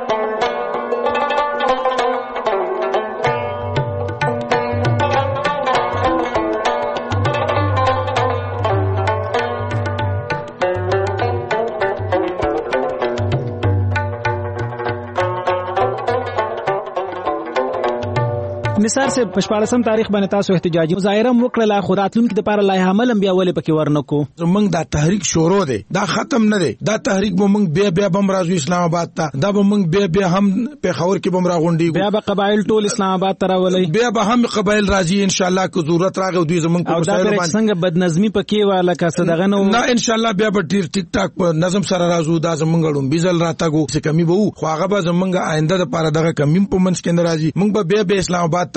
نثار سے پشپارسم تاریخ باندې تاسو احتجاجي مظاهره وکړه خو راتلونکو لپاره لایحه عمل بیا ولې پکې ورنکو؟ موږ دا تحریک شروع دی دا ختم نه دی، دا تحریک به موږ بیا بیا بم راځو اسلام آباد ته، دا به موږ بیا بیا هم په خور کې بم راغونډي، بیا به قبایل ټول اسلام آباد ته راولي، بیا به هم قبایل راځي ان شاء الله که ضرورت راغی دوی زمونږ په مسایلو باندې څنګه بدنظمی پکې والا کا صدغه نو نه ان شاء الله بیا به ډیر ټیک ټاک په نظم سره راځو. دا زمونږ ډوم بیزل راتګو څه کمی وو خو هغه به زمونږ آینده لپاره دغه کمی په منځ کې نه راځي. موږ به بیا بیا اسلام آباد ته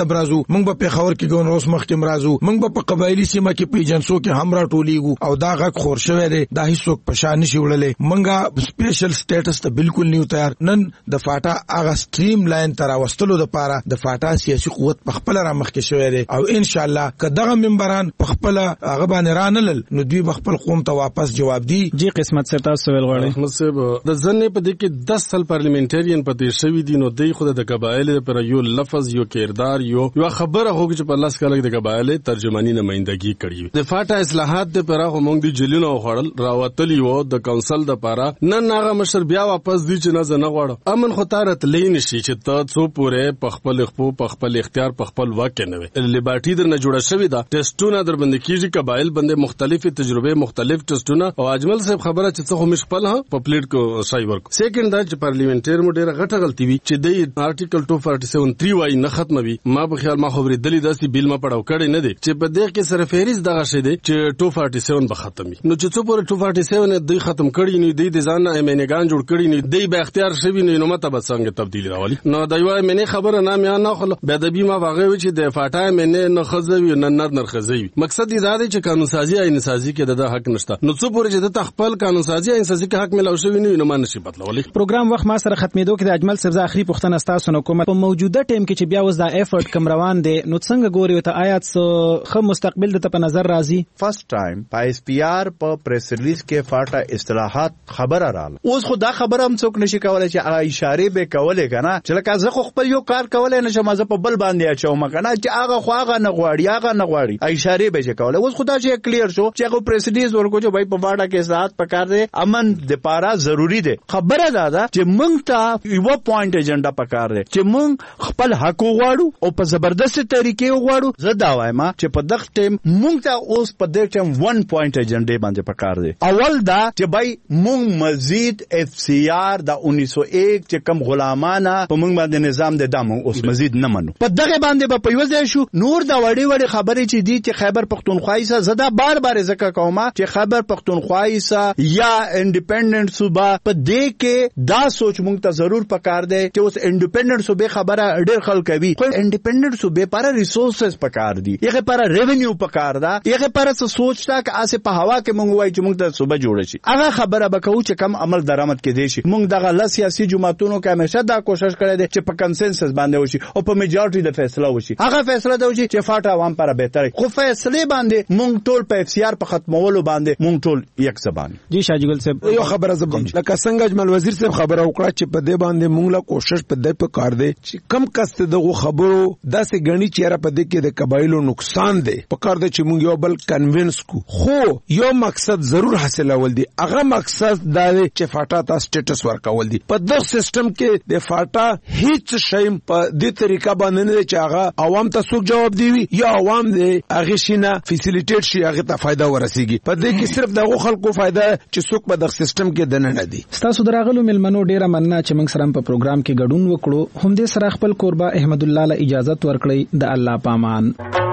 صاحب رازو موږ په پیښور کې ګون روس مخ کې مرازو موږ په قبایلی سیمه کې پیجنسو کې هم راټولیږو او دا غږ خور شوی دی دا هیڅوک په شان نشي وړلې موږ سپیشل سټیټس ته بالکل نیو تیار نن د فاټا هغه سټریم لاین تر واستلو د پاره د فاټا سیاسي قوت په خپل را مخ کې شوی دی او ان شاء الله کداغه منبران په خپل هغه باندې رانل نو دوی خپل قوم ته واپس جواب دی جی قسمت سے تاسو ویل غواړي احمد صاحب د ځنې په دې کې دس سل پارلیمنټریان پاتې شوی دي نو دوی خود د قبایل پر یو لفظ یو کردار یو یو خبره هوږي چې په لاس کاله د قبایل ترجمانی نمائندګي کړي د فاټا اصلاحات د پر هغه مونږ دی جلیلو خړل راوتلی وو د کونسل د پاره نن هغه مشر بیا واپس دی چې نه نه غواړو امن خطرت لین شي چې ته څو پوره په خپل خپل په خپل اختیار په خپل واک نه وي لیبارټي در نه جوړه شوی دا ټیسټونه در باندې کیږي قبایل باندې مختلفه تجربه مختلف ټیسټونه او اجمل صاحب خبره چې څه هم خپل ها په پلیټ کو شای ورک سیکنډ دا چې پارلیمنټر مو ډیره غټه غلطي وی چې د آرټیکل دو سو سیالیس تری وايي نه ختموي ما په خیال ما خبرې دلی داسي بیل ما پړاو کړی نه دی چې په دې کې سره فهرست دغه شی دی چې دو سو سیالیس به ختمي نو چې څو پورې دو سو سیالیس دی ختم کړی نه دی د ځان ایمنګان جوړ کړی نه دی به اختیار شوی نه نو مته به څنګه تبدیلی راولي نو دایو ایمنه خبره نام یا نه خل به د بیمه واغې و چې د فاټا ایمنه نه خزوي نه نر نر خزوي مقصد دا دی چې قانون سازي آئین سازي کې د حق نشته نو څو پورې چې د خپل قانون سازي آئین سازي کې حق ملو شوی نه نو ما نشي بدلولي پروګرام وخت ما سره ختمېدو کې د اجمل صاحب اخري پوښتنه ستاسو نو کومه په موجوده ټیم کې چې بیا وز دا ایفورت کم روان دي نو څنګه ګوري ته آیات خو مستقبل د په نظر راځي فرست ټایم په اس پی آر په پریس ریلیز کې فاټا اصلاحات خبره رااله اوس خو دا خبره هم څوک نشي کولای چې هغه اشاره به کولای کنه چې لکه زه خو خپل یو کار کولای نشم زه په بل باندې اچوم کنه چې هغه خو هغه نه غواړي هغه نه غواړي اشاره به کولای اوس خدا چې کلیر شو چې هغه پریس ریلیز ورکو چې وای په فاټا کې اصلاحات پکار دي امن د پاره ضروری دي خبره دا ده چې مونږ ته یو پوینټ ایجنډا پکار دي چې مونږ خپل حق وغواړو او په زبردست طریقې وغواړو زه دا وایم چې په دغه ټیم مونږ ته اوس په دغه ټیم ون پوینټ ایجنډا باندې پکار دي اول دا چې بای مونږ مزید اف سی آر د انیس سو ایک چې کم غلامانه په مونږ باندې نظام د دامو اوس مزید نه منو په دغه باندې په یوځای شو نور دا وړي وړي خبرې چې دي چې خیبر پختونخوا یې زدا بار بار ذکر کوم چې خیبر پختونخوا یې یا انډیپندنٹ صوبه په دې کې دا سوچ مونږ ته ضرور پکار دی چې اوس انډیپندنٹ صوبه خبره ډېر خلک کوي خو انډیپندنٹ صوبه پر ریسورسز پکار دي یغه پر ریونیو پکار دا یغه پر څه سوچ تا چې اسه په هوا کې مونږ وای چې مونږ ته صوبه جوړ شي هغه خبره بکو چې کم عمل درآمد کې دي شي مونږ دغه ل سیاسي جماعتونو کې همیشه دا کوشش کړی دی چې په کنسنسس باندې وشي او په میجارټي د فیصله وشي هغه فیصله دی چې فاټا عوام پر بهتره خو فیصله باندې مونږ ټول په اف سی آر په ختمولو باندې مونږ ټول یک زبان جی شاجګل صاحب یو خبره زبم لکه څنګه اجمل وزیر صاحب خبره وکړه چې په دې باندې مونږ لا کوشش په دې په کار دی چې کم کس ته دغه خبرو داسې غني چې را په دې کې د قبایلو نقصان دی په کار دی چې مونږ یو بل کنوینس کو خو یو مقصد ضرور حاصلول دی هغه مقصد دا دی چې فاټا ته سټیټس ورکول دی په دغه سیستم کې د فاټا هیڅ شی په دې طریقه باندې نه چې هغه عوام ته څوک جواب دی یا عوام دې هغه شینه فیسیلیټیټ شي هغه ته فائدہ ورسیږي په دې کې صرف دغه خلکو فائدہ چې څوک په دغه سیستم کې دنه نه دي تاسو دراغلو ملمنو ډیره مننه چې موږ سره په پروګرام کې ګډون وکړو هم دې سره خپل قربا احمد الله له اجازه ورکړي د الله پامان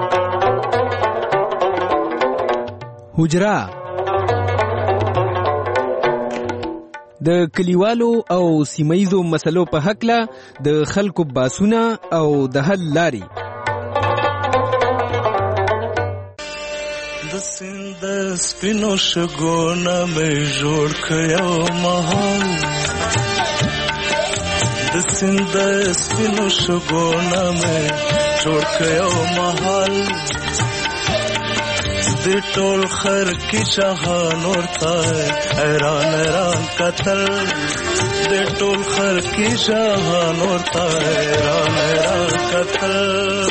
حجرا د کلیوالو او سیمایزو مسلو په حق له د خلکو باسونه او د حل لاري د سند سپینو شګونه مې جوړ کړو ماحول د سند سپینو شګونه مې جوړ کړو ماحول د ټول خر کی شاهان ورتا حیران حیران قتل د ټول خر کی شاهان ورتا حیران حیران قتل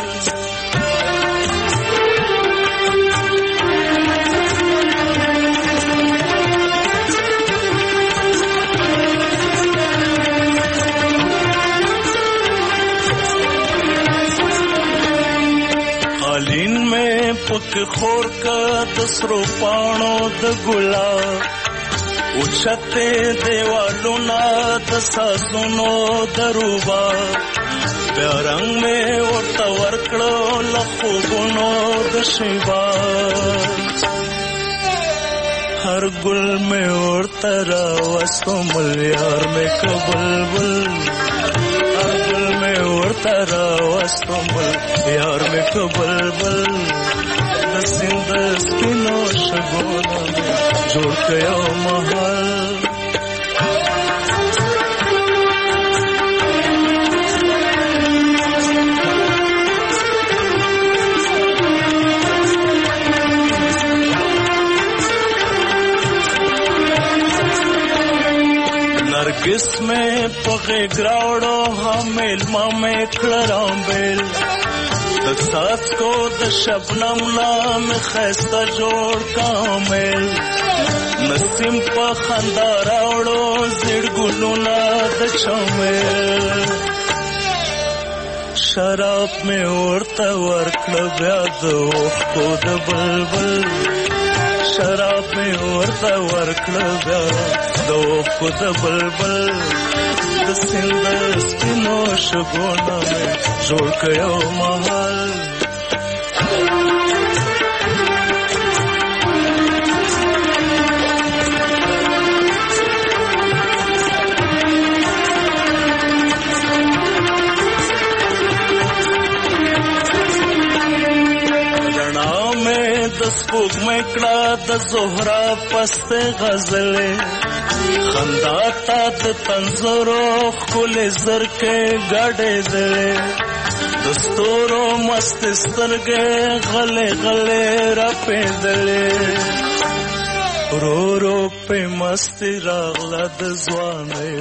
پک خور کا دسرو پانو د ګلاب اوچته دیوالو نا د سازونو دروبا بیرنګ مې ورته ورکړو لخو ګونو د شیبا هر ګل مې ورته راوستو ملیار مې کبل بل هر ګل مې ورته ترا واستومل یار می کو بلبل د سند سپینو شګونه جوړ کيو محل नरगिस में पगे ग्राउडो हमेल मामे खड़राम बेल द सास को द शबनम नाम खैस्ता जोड़ कामेल नसीम पा खंदा रावड़ो जिड़ गुलुना द चमेल शराब में उड़ता वर्कल ब्याद को द बलबल शराब में उड़ता वर्कल ब्याद दो खुद बलबल द सिंध स्पिनो शगोना में जोड़ कयो महल रणा में दस पुग में कड़ा द जोहरा पस्ते गजले खंदाता द तंजरो खुल जर के गाड़े दे दस्तूरो मस्त सरगे गले गले रपे दले रो रो पे मस्ती रागला द जवाने